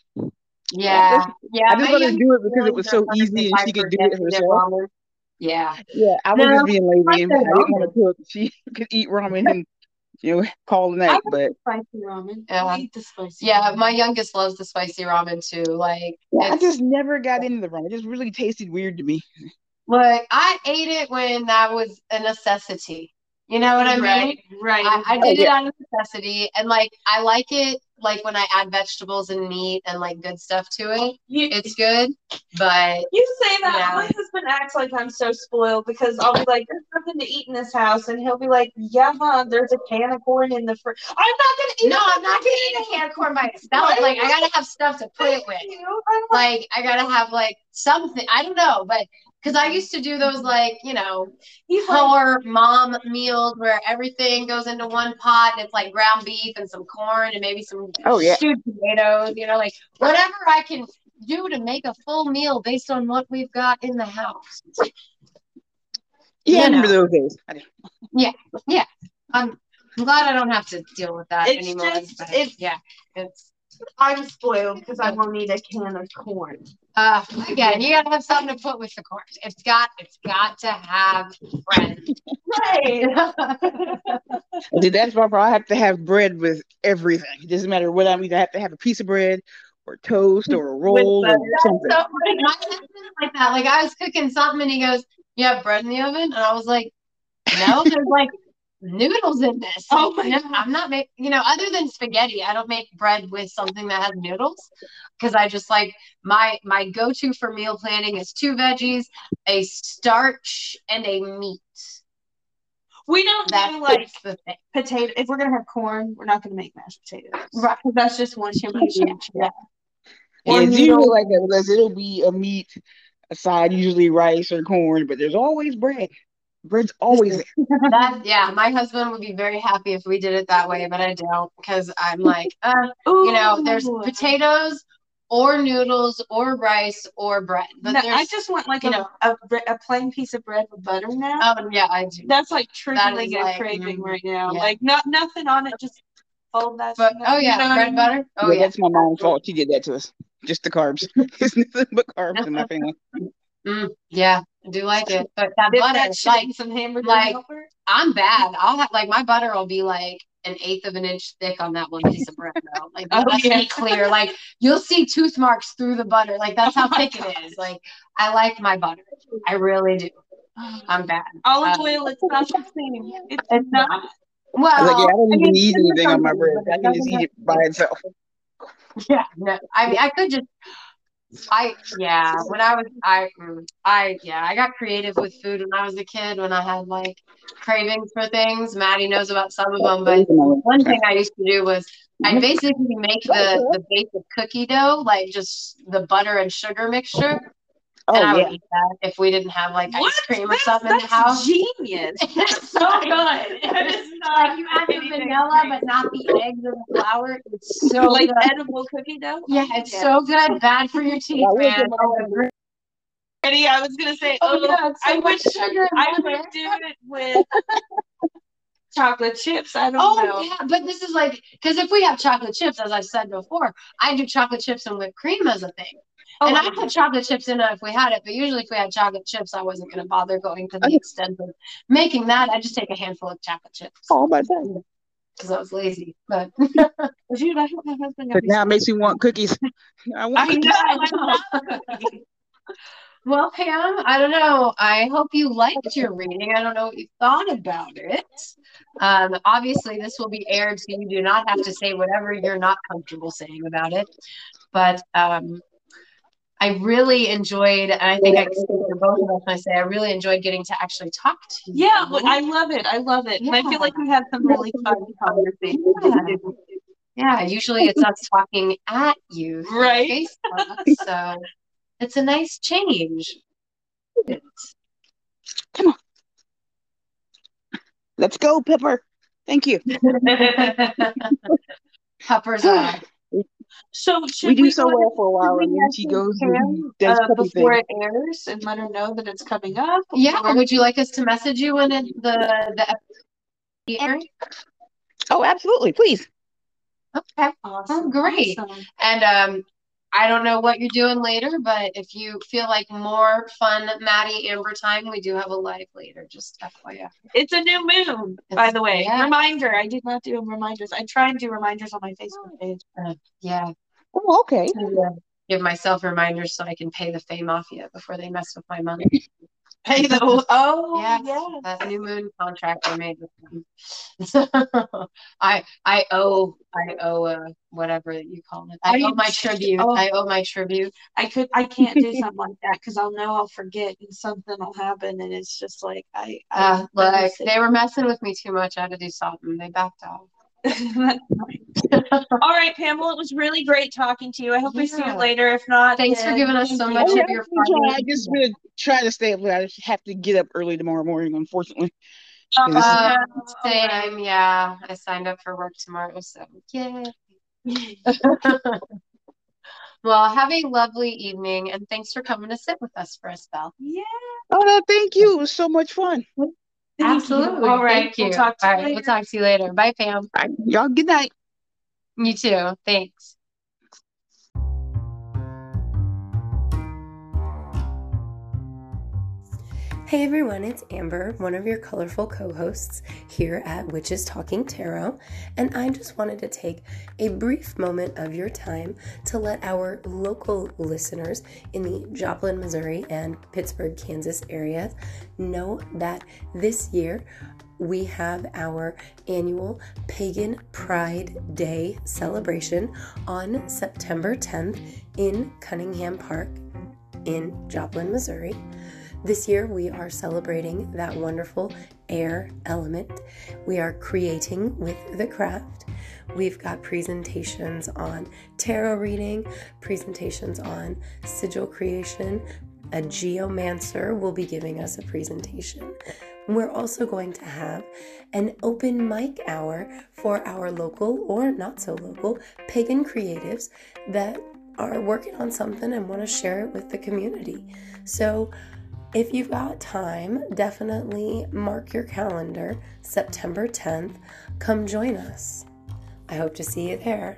Yeah. I just let her do it because it was so easy and she could do it herself. Yeah. Yeah, I was just being lazy. I didn't want to cook. She could eat ramen and call the night. But spicy ramen. I eat the spicy. Yeah, my youngest loves the spicy ramen too. Like, I just never got into the ramen. It just really tasted weird to me. Like, I ate it when that was a necessity. You know what I mean? Right. I did it out of necessity, and like I like it like when I add vegetables and meat and like good stuff to it. It's good, but you say that my husband acts like I'm so spoiled because I'll be like, "There's nothing to eat in this house," and he'll be like, "Yeah, there's a can of corn in the fridge." I'm not gonna eat. No, I'm not gonna eat a can of corn by itself. Like, I gotta have stuff to put it with. Like, I gotta have like something. I don't know, but. Because I used to do those, like, poor mom meals where everything goes into one pot and it's like ground beef and some corn and maybe some stewed tomatoes, like whatever I can do to make a full meal based on what we've got in the house. Yeah, I remember those days. Yeah. I'm glad I don't have to deal with that anymore. I'm spoiled because I won't eat a can of corn. Again, you gotta have something to put with the corn. It's got to have bread. Right. That's my problem. I have to have bread with everything. It doesn't matter what I'm eating. I have to have a piece of bread or toast or a roll or something. So my husband's like that. Like, I was cooking something and he goes, "You have bread in the oven?" And I was like, "No, there's like noodles in this." Oh my God. I'm not making, other than spaghetti, I don't make bread with something that has noodles, because I just like my go-to for meal planning is 2 veggies, a starch, and a meat. We don't do like potato. If we're gonna have corn, we're not gonna make mashed potatoes. Right. That's just one too much. Yeah. It's usually like it'll be a meat, a side, usually rice or corn, but there's always bread. Bread's always there. My husband would be very happy if we did it that way, but I don't, because I'm like, there's potatoes or noodles or rice or bread. But no, I just want like a plain piece of bread with butter now. Oh yeah, I do. That's like triggering a craving right now. Yeah. Like nothing on it, just fold that. But, bread and butter. Oh yeah, that's my mom's fault. She did that to us. Just the carbs. It's nothing but carbs in my family. Yeah, I do like it, but that butter, like some hamburger. Like I'm bad. I'll have my butter will be like 1/8 of an inch thick on that one piece of bread, though. Like let's be clear. Like you'll see tooth marks through the butter. Like that's how thick it is. Like I like my butter. I really do. I'm bad. Olive oil, it's not the same. It's not. Well, I don't even need anything on my bread. I can just eat it by itself. Yeah, no. I mean, I could just. I got creative with food when I was a kid, when I had like cravings for things. Maddie knows about some of them, but one thing I used to do was I'd basically make the basic cookie dough, like just the butter and sugar mixture. And I would eat that if we didn't have like ice cream or something in the house. Genius. It's so good. It's like you add the vanilla, but not the eggs or the flour. It's so like good. Edible cookie dough. Yeah, it's so good. Bad for your teeth, man. I was gonna say, I wish I would do it with chocolate chips. I don't know. Oh yeah, but this is like, because if we have chocolate chips, as I've said before, I do chocolate chips and whipped cream as a thing. And I put chocolate chips in it if we had it, but usually if we had chocolate chips, I wasn't going to bother going to the extent of making that. I just take a handful of chocolate chips. Oh, my God. Because I was lazy. But dude, I hope my husband. But now it makes me want cookies. I want cookies. Well, Pam, I don't know. I hope you liked your reading. I don't know what you thought about it. Obviously, this will be aired, so you do not have to say whatever you're not comfortable saying about it. But I really enjoyed, and I think I can speak for both of us when I say I really enjoyed getting to actually talk to you. Yeah, I love it. I love it. Yeah. And I feel like we had some really fun conversations. Yeah, usually it's us talking at you through Facebook, so it's a nice change. Come on. Let's go, Pepper. Thank you. Pepper's So we do so well for a while, and then she goes and does before it airs and let her know that it's coming up. Yeah, would you like us to message you when the airing? Oh, absolutely, please. Okay, awesome, great. Awesome. And I don't know what you're doing later, but if you feel like more fun Maddie Amber time, we do have a live later, just FYI. It's a new moon, by the way. Yeah. Reminder, I did not do reminders. I try and do reminders on my Facebook page. Yeah. Oh, okay. Give myself reminders so I can pay the Fame Mafia before they mess with my money. Pay the yeah, that new moon contract I made with them. I owe whatever you call it. I owe my tribute. I owe my tribute. I can't do something like that because I'll forget and something will happen and it's just like like they were messing with me too much. I had to do something. They backed off. All right, Pamela, it was really great talking to you. I hope we see you later. If not, thanks for giving us so much of your fun. I just really try to stay up. I just have to get up early tomorrow morning, unfortunately. Same, yeah. I signed up for work tomorrow, so yeah. Well, have a lovely evening, and thanks for coming to sit with us for a spell. Yeah. Oh no, thank you. It was so much fun. Absolutely. All right. Thank you. We'll talk to you later. We'll talk to you later. Bye, Pam. All right. Y'all, good night. You too. Thanks. Hey everyone, it's Amber, one of your colorful co-hosts here at Witches Talking Tarot, and I just wanted to take a brief moment of your time to let our local listeners in the Joplin, Missouri and Pittsburgh, Kansas areas know that this year we have our annual Pagan Pride Day celebration on September 10th in Cunningham Park in Joplin, Missouri. This year we are celebrating that wonderful air element. We are creating with the craft. We've got presentations on tarot reading, presentations on sigil creation. A geomancer will be giving us a presentation. We're also going to have an open mic hour for our local or not so local pagan creatives that are working on something and want to share it with the community. So if you've got time, definitely mark your calendar, September 10th. Come join us. I hope to see you there.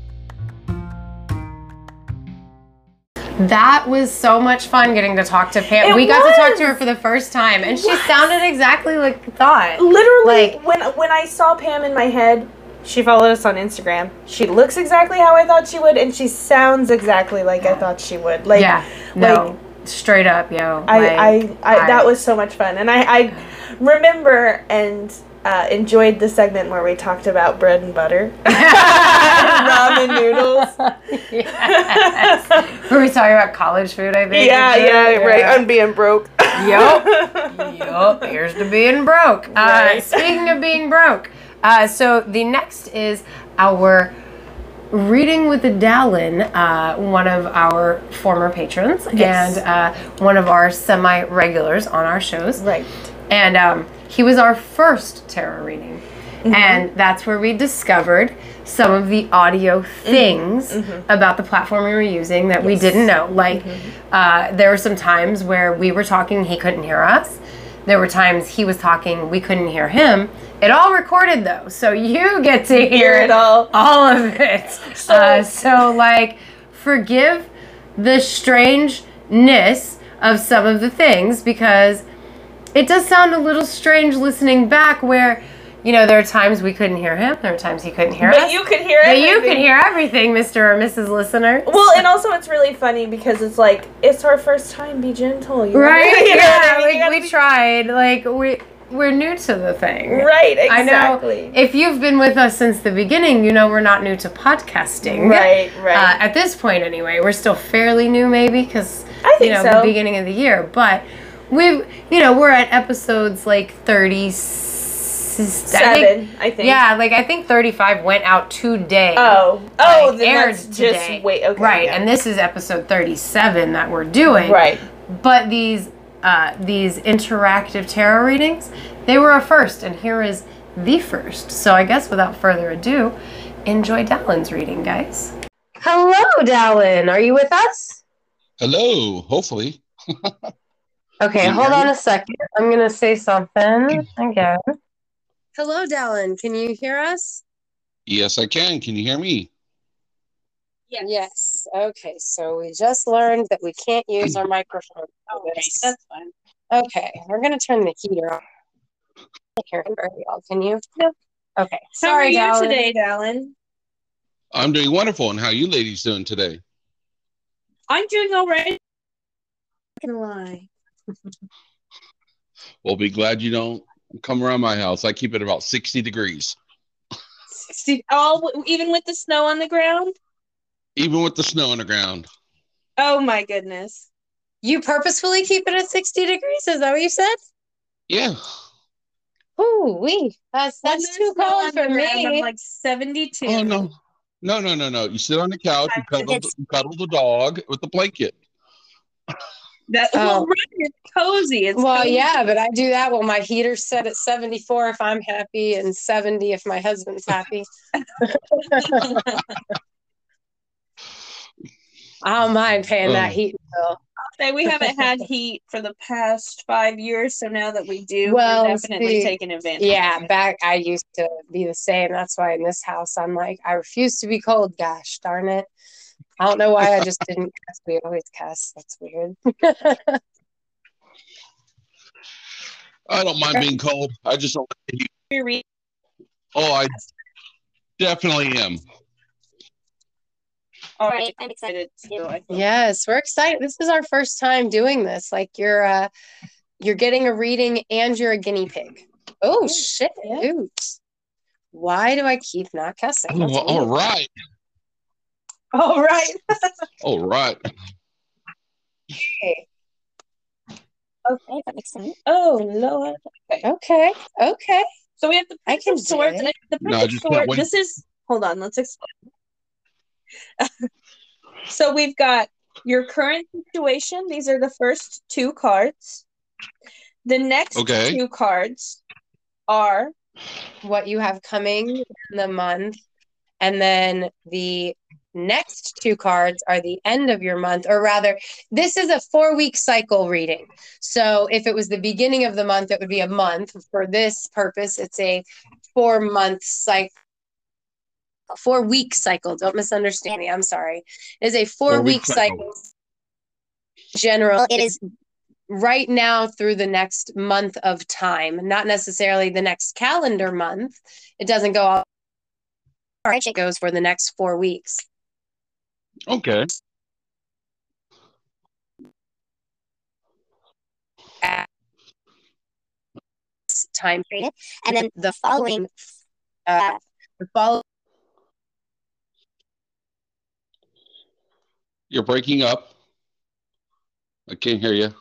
That was so much fun getting to talk to Pam. We got to talk to her for the first time, and she sounded exactly like we thought. Literally, when I saw Pam in my head, she followed us on Instagram. She looks exactly how I thought she would, and she sounds exactly like I thought she would. Straight up, yo. That was so much fun, and I remember and enjoyed the segment where we talked about bread and butter, ramen noodles. Yes. Were we talking about college food? I think. Yeah, right. I'm being broke. Yup. Here's to being broke. Right. Speaking of being broke, so the next is our Reading with Dallin, one of our former patrons, yes, and one of our semi-regulars on our shows. Right. And he was our first tarot reading. Mm-hmm. And that's where we discovered some of the audio things about the platform we were using that we didn't know. Like, there were some times where we were talking, he couldn't hear us. There were times he was talking, we couldn't hear him. It all recorded though, so you get to hear it all of it. So like, forgive the strangeness of some of the things, because it does sound a little strange listening back where, you know, there are times we couldn't hear him, there are times he couldn't hear us. But you could hear everything. But you could hear everything, Mr. or Mrs. Listener. Well, and also it's really funny because it's like, it's our first time, be gentle. Right? Yeah, like we tried. Like, we're new to the thing. Right, exactly. I know if you've been with us since the beginning, you know we're not new to podcasting. Right. At this point, anyway. We're still fairly new, maybe, because, the beginning of the year. But we're at episodes like 37, I think. Yeah, like I think 35 went out today. Then aired that's today. Just wait, okay. Right, and this is episode 37 that we're doing. Right. But these interactive tarot readings, they were a first, and here is the first. So I guess without further ado, enjoy Dallin's reading, guys. Hello, Dallin. Are you with us? Hello, hopefully. Okay, hold on a second. I'm going to say something again. Hello, Dallin. Can you hear us? Yes, I can. Can you hear me? Yes. Okay, so we just learned that we can't use our microphone. Okay, that's fine. Okay, we're going to turn the heater off. I can't hear him very well. Can you? No. Okay. Sorry, how are you today, Dallin? I'm doing wonderful. And how are you ladies doing today? I'm doing all right. I'm not going to lie. Well, be glad you don't come around my house. I keep it about 60 degrees. 60? Even with the snow on the ground? Even with the snow on the ground. Oh my goodness. You purposefully keep it at 60 degrees? Is that what you said? Yeah. Ooh, that's too cold for me. I'm like 72. Oh, no. No. You sit on the couch, you cuddle the dog with the blanket. It's cozy. It's cozy. Yeah, but I do that while my heater's set at 74 if I'm happy and 70 if my husband's happy. I don't mind paying that heat bill. Say we haven't had heat for the past 5 years, so now that we do, we're definitely taking advantage. Yeah, back I used to be the same. That's why in this house I'm like, I refuse to be cold. Gosh darn it. I don't know why I just didn't cuss. We always cuss. That's weird. I don't mind being cold. I just don't like the heat. Oh, I definitely am. All right, I'm excited too. Yes, we're excited. This is our first time doing this. Like you're getting a reading and you're a guinea pig. Oh shit! Dude. Why do I keep not cussing? Oh, all right. All right. All right. Okay. Okay, that makes sense. Oh, Lord. Okay. So we have the Prince of Swords. And the Prince of Swords, this is, hold on, let's explain. So we've got your current situation. These are the first 2 cards. The next 2 cards are what you have coming in the month. And then the next 2 cards are the end of your month, or rather, this is a 4-week cycle reading. So if it was the beginning of the month, it would be a month. For this purpose, it's a 4-month cycle. 4-week cycle. Don't misunderstand me. I'm sorry. It is a 4-week cycle. General, it is right now through the next month of time, not necessarily the next calendar month. It doesn't go all. It goes for the next 4 weeks. Okay. Time period, and then the following. You're breaking up. I can't hear you.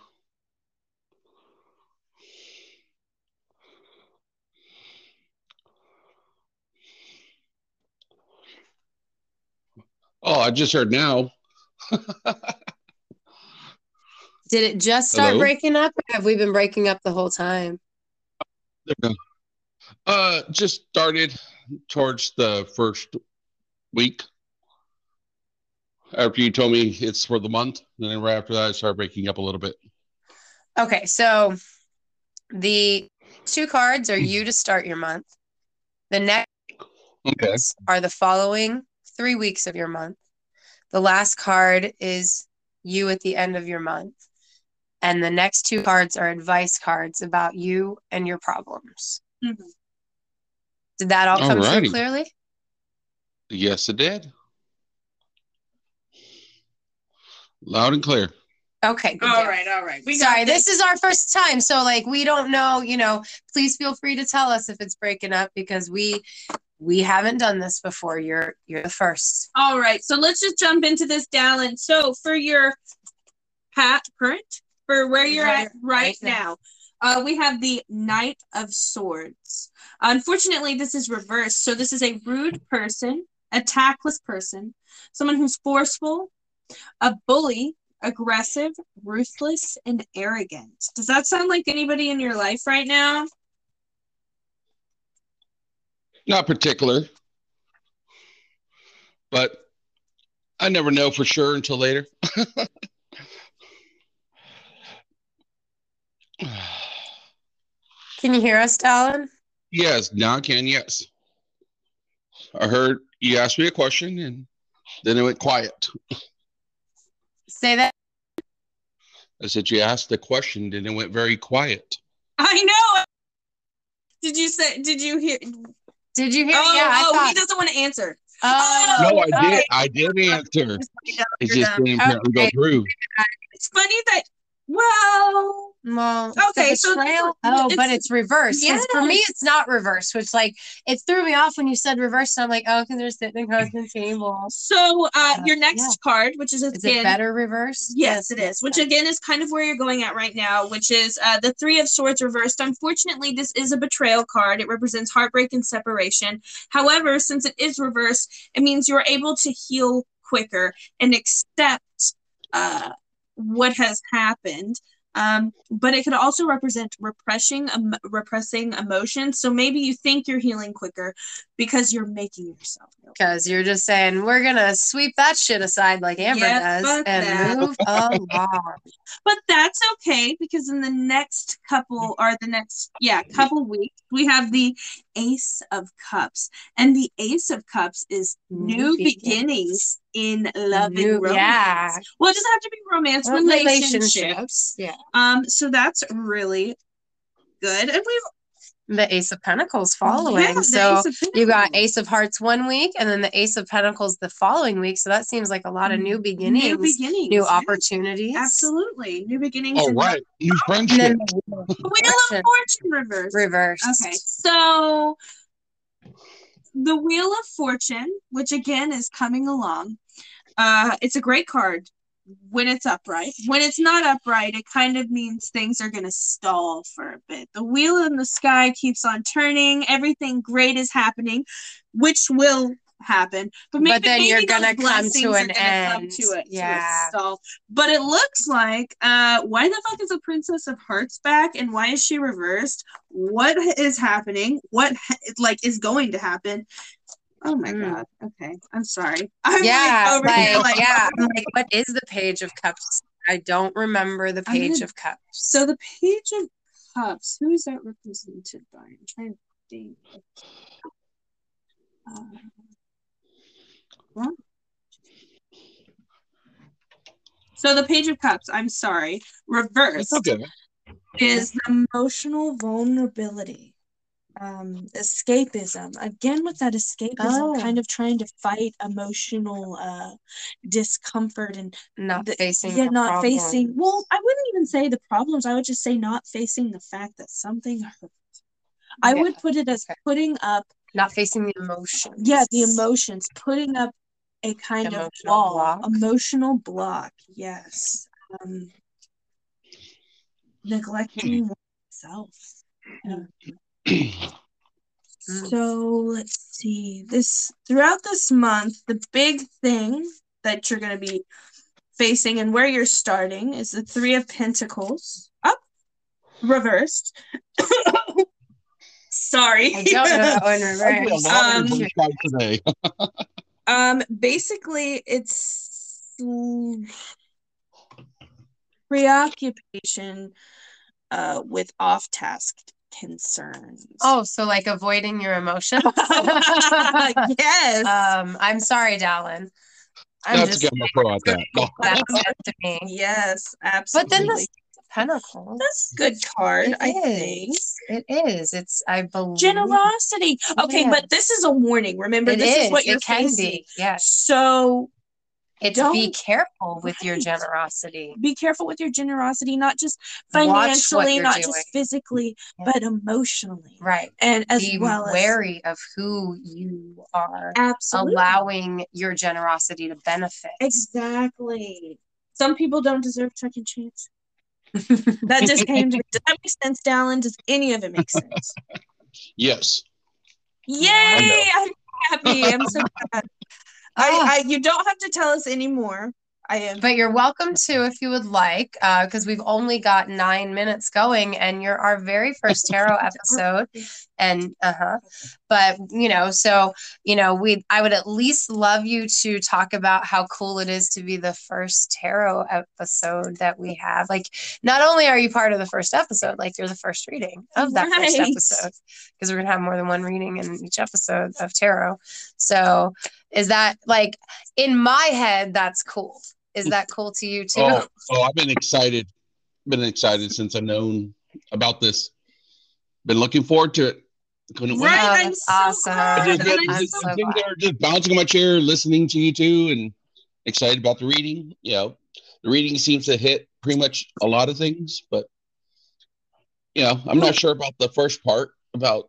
Oh, I just heard now. Did it just start breaking up, or have we been breaking up the whole time? Just started towards the first week. After you told me it's for the month, and then right after that, I started breaking up a little bit. Okay, so the 2 cards are you to start your month. The next are the following 3 weeks of your month. The last card is you at the end of your month. And the next 2 cards are advice cards about you and your problems. Mm-hmm. Did that all come through clearly? Yes, it did. Loud and clear. Okay. All right. Sorry, this is our first time. So we don't know, please feel free to tell us if it's breaking up, because we haven't done this before. You're the first. All right. So let's just jump into this, Dallin. So for your current, for where you're at right now, we have the Knight of Swords. Unfortunately, this is reversed. So this is a rude person, a tactless person, someone who's forceful, a bully, aggressive, ruthless, and arrogant. Does that sound like anybody in your life right now? Not particular, but I never know for sure until later. Can you hear us, Dallin? Yes, now I can, yes. I heard you asked me a question, and then it went quiet. Say that. I said you asked the question, then it went very quiet. I know. Did you hear? Yeah, he doesn't want to answer. No, I did answer. It just didn't apparently go through. It's funny that. Well, okay, so but it's reversed. Yes. For me, it's not reversed, which it threw me off when you said reversed. And I'm like, oh, because they're sitting across the table. So your next card, which is it better reversed? Yes, it is. Which again is kind of where you're going at right now, which is the 3 of Swords reversed. Unfortunately, this is a betrayal card. It represents heartbreak and separation. However, since it is reversed, it means you're able to heal quicker and accept what has happened, but it could also represent repressing emotions. So maybe you think you're healing quicker because you're making yourself heal. Because you're just saying, we're gonna sweep that shit aside like Amber does and move along. But that's okay, because in the next couple weeks, we have the Ace of Cups. And the Ace of Cups is new beginnings in love and romance. Yeah. Well, it doesn't have to be romance, relationships. Yeah. So that's really good. And the Ace of Pentacles following. Yeah, so you got Ace of Hearts one week, and then the Ace of Pentacles the following week. So that seems like a lot of new beginnings, new opportunities. Absolutely. New beginnings. Oh, right. New friendship. Wheel of Fortune reversed. Okay. So the Wheel of Fortune, which again is coming along, it's a great card. when it's upright. When it's not upright, it kind of means things are going to stall for a bit. The wheel in the sky keeps on turning. Everything great is happening, which will happen. But then you're going to come to an end. To a stall. But it looks like, why the fuck is the Princess of Hearts back? And why is she reversed? What is happening? What, is going to happen? Oh my God. Okay. I'm sorry. I'm I'm like, what is the Page of Cups? I don't remember the Page of Cups. So the Page of Cups, who is that represented by? I'm trying to think. So the Page of Cups, I'm sorry, reversed is the emotional vulnerability. Escapism. Again, with that escapism, kind of trying to fight emotional discomfort and not facing. Well, I wouldn't even say the problems. I would just say not facing the fact that something hurt. I would put it as putting up. Not facing the emotions. Yeah, the emotions. Putting up a kind of wall. Emotional block. Yes. Neglecting oneself. So let's see, throughout this month, the big thing that you're going to be facing and where you're starting is the Three of Pentacles up, reversed. Sorry, I don't know that one reversed. Basically, it's preoccupation with off-task concerns. Oh, so like avoiding your emotions? Yes. I'm sorry, Dallin. That's just my pro at that. That's it to me. Yes, absolutely. But then the Pentacles. That's a good card, I think. It is. It's, I believe. Generosity. Okay, but this is a warning. Remember, this is what you're facing. Yes. So be careful with your generosity. Be careful with your generosity, not just financially, not just physically, but emotionally. Right. And as be well as wary of who you are allowing your generosity to benefit. Exactly. Some people don't deserve second chance. That just came to me. Does that make sense, Dallin? Does any of it make sense? Yes. Yay! I'm happy. I'm so glad. You don't have to tell us anymore. But you're welcome to if you would like, because we've only got 9 minutes going, and you're our very first tarot episode. And but I would at least love you to talk about how cool it is to be the first tarot episode that we have. Like, not only are you part of the first episode, like you're the first reading of that first episode, because we're gonna have more than one reading in each episode of tarot. So is that, like, in my head, that's cool? Is that cool to you too? Oh, I've been excited. Since I've known about this. Been looking forward to it. Couldn't wait. Right, I'm awesome. Things are just bouncing on my chair, listening to you two, and excited about the reading. The reading seems to hit pretty much a lot of things, but I'm not sure about the first part about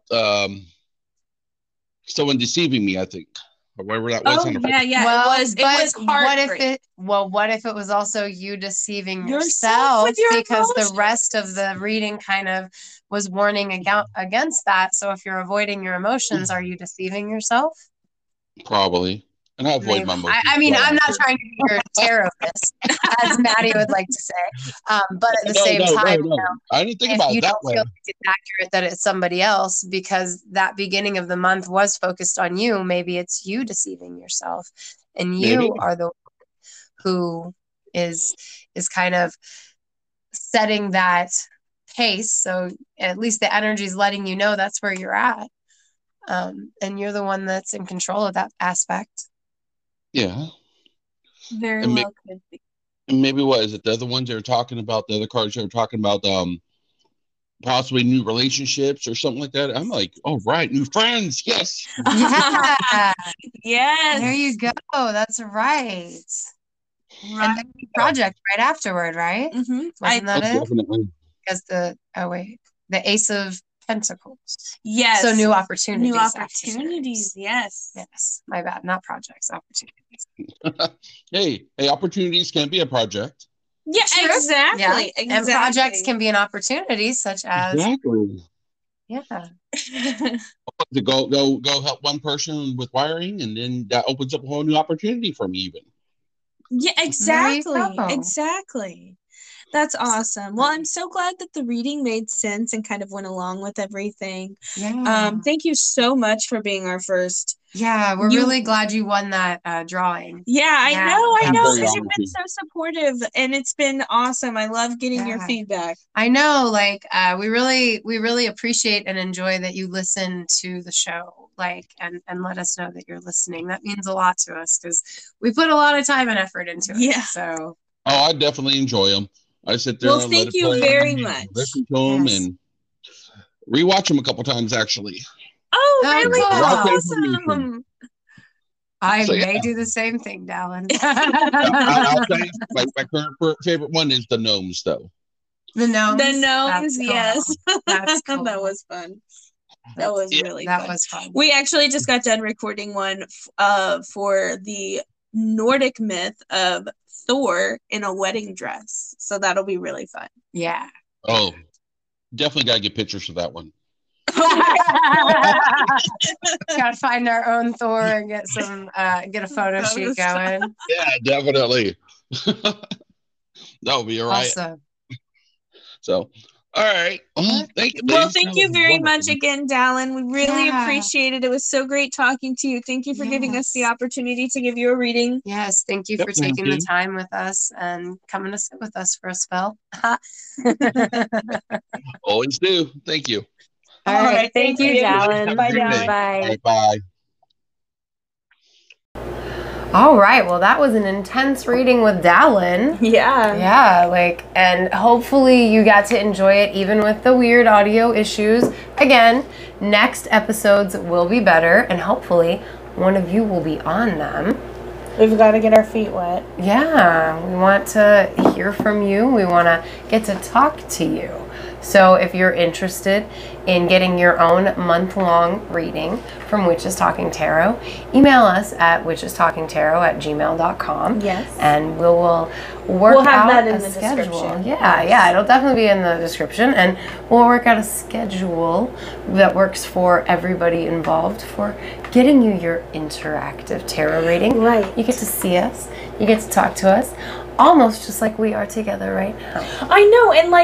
someone deceiving me, I think. Or whatever that was. Well, it was what if it was also you deceiving yourself because the rest of the reading kind of was warning against that. So if you're avoiding your emotions, are you deceiving yourself? Probably. And I avoid my emotions. I mean, I'm not trying to be your tarotist, as Maddie would like to say. But at the same time, I didn't think about it that way. You don't feel like it's accurate that it's somebody else because that beginning of the month was focused on you. Maybe it's you deceiving yourself, and you are the one who is kind of setting that pace. So at least the energy is letting you know that's where you're at, and you're the one that's in control of that aspect. Yeah. Very well could be. And maybe what is it? The other ones they were talking about, the other cards they were talking about, possibly new relationships or something like that. I'm like, oh right, new friends, yes. Yeah. Yes. There you go. That's right. And the project right afterward, right? Mm-hmm. Wasn't that it? Definitely. Because the Ace of Pentacles. Yes. So new opportunities. New opportunities. Yes. Yes. My bad. Not projects. Opportunities. Hey, opportunities can be a project. Yeah, exactly. Yeah. Exactly. And projects can be an opportunity, such as Exactly. Yeah. To go help one person with wiring, and then that opens up a whole new opportunity for me even. Yeah, exactly. That's awesome. Well, I'm so glad that the reading made sense and kind of went along with everything. Yeah. Thank you so much for being our first. Yeah, we're really glad you won that drawing. Yeah, I know, because you've been so supportive, and it's been awesome. I love getting your feedback. I know, like, we really appreciate and enjoy that you listen to the show, like, and let us know that you're listening. That means a lot to us because we put a lot of time and effort into it. Yeah. So. Oh, I definitely enjoy them. I sit there and thank you very much. Listen to them and rewatch them a couple times, actually. Oh, really? That's awesome. I may do the same thing, Dallin. I'll tell you, my current favorite one is the gnomes, though. The gnomes, that's yes. That's cool. That was fun. That was really fun. That was fun. We actually just got done recording one for the Nordic myth of Thor in a wedding dress. So that'll be really fun. Yeah. Oh, definitely got to get pictures for that one. Gotta find our own Thor and get a photo shoot going. Yeah, definitely. That'll be all right. Awesome. So, all right. Thank you. Well, thank you very much again, Dallin. We really appreciate it. It was so great talking to you. Thank you for giving us the opportunity to give you a reading. Yes, thank you for taking the time with us and coming to sit with us for a spell. Always do. Thank you. All right. Thank you, Dallin. Bye, Dallin. Bye. Bye. All right. Well, that was an intense reading with Dallin. Yeah. Yeah. And hopefully you got to enjoy it even with the weird audio issues. Again, next episodes will be better, and hopefully one of you will be on them. We've got to get our feet wet. Yeah. We want to hear from you. We want to get to talk to you. So if you're interested in getting your own month-long reading from Witches Talking Tarot, email us at witchestalkingtarot@gmail.com. Yes. And we'll work out that in a the schedule. description. Yeah, it'll definitely be in the description. And we'll work out a schedule that works for everybody involved for getting you your interactive tarot reading. Right. You get to see us. You get to talk to us. Almost just like we are together right now. I know, and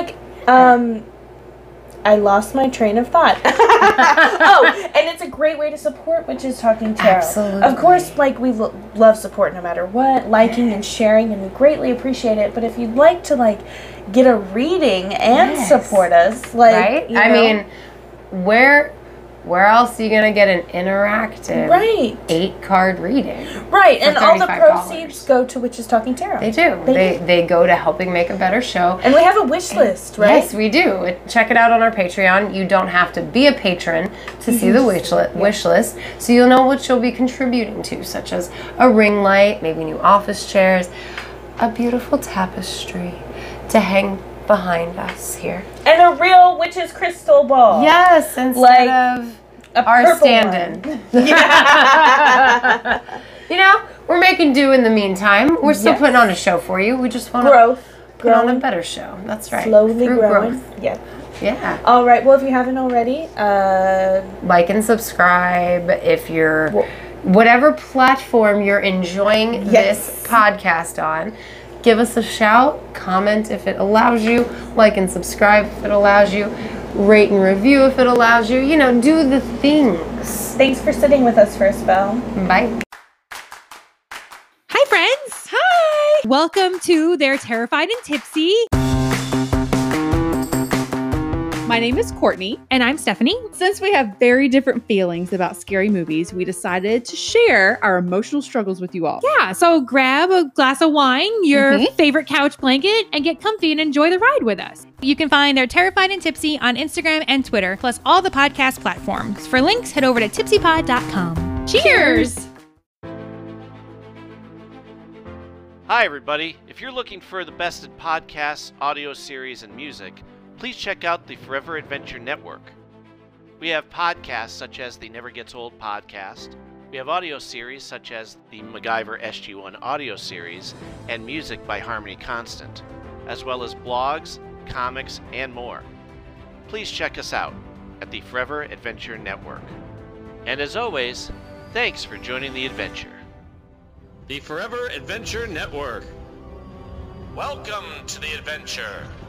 I lost my train of thought. Oh, and it's a great way to support Witches Talking Tarot. Absolutely. Of course, we love support no matter what, liking and sharing, and we greatly appreciate it. But if you'd like to get a reading and support us, right? I mean, where else are you gonna get an interactive 8-card reading? Right, and all the proceeds go to Witches Talking Tarot. They do. They go to helping make a better show. And we have a wish list, right? Yes, we do. Check it out on our Patreon. You don't have to be a patron to see the wish list, so you'll know what you'll be contributing to, such as a ring light, maybe new office chairs, a beautiful tapestry to hang behind us here. And a real witch's crystal ball. Yes, instead of our stand-in. Yeah. We're making do in the meantime. We're still putting on a show for you. We just want to put on a better show. That's right. Slowly growing. Yeah. Yeah. All right. Well, if you haven't already, like and subscribe if you're whatever platform you're enjoying this podcast on. Give us a shout, comment if it allows you, like and subscribe if it allows you, rate and review if it allows you. Do the things. Thanks for sitting with us for a spell. Bye. Hi, friends. Hi. Welcome to They're Terrified and Tipsy. My name is Courtney. And I'm Stephanie. Since we have very different feelings about scary movies, we decided to share our emotional struggles with you all. Yeah, so grab a glass of wine, your favorite couch blanket, and get comfy and enjoy the ride with us. You can find They're Terrified and Tipsy on Instagram and Twitter, plus all the podcast platforms. For links, head over to tipsypod.com. Cheers! Hi, everybody. If you're looking for the best in podcasts, audio series, and music, please check out the Forever Adventure Network. We have podcasts such as the Never Gets Old podcast. We have audio series such as the MacGyver SG-1 audio series and music by Harmony Constant, as well as blogs, comics, and more. Please check us out at the Forever Adventure Network. And as always, thanks for joining the adventure. The Forever Adventure Network. Welcome to the adventure.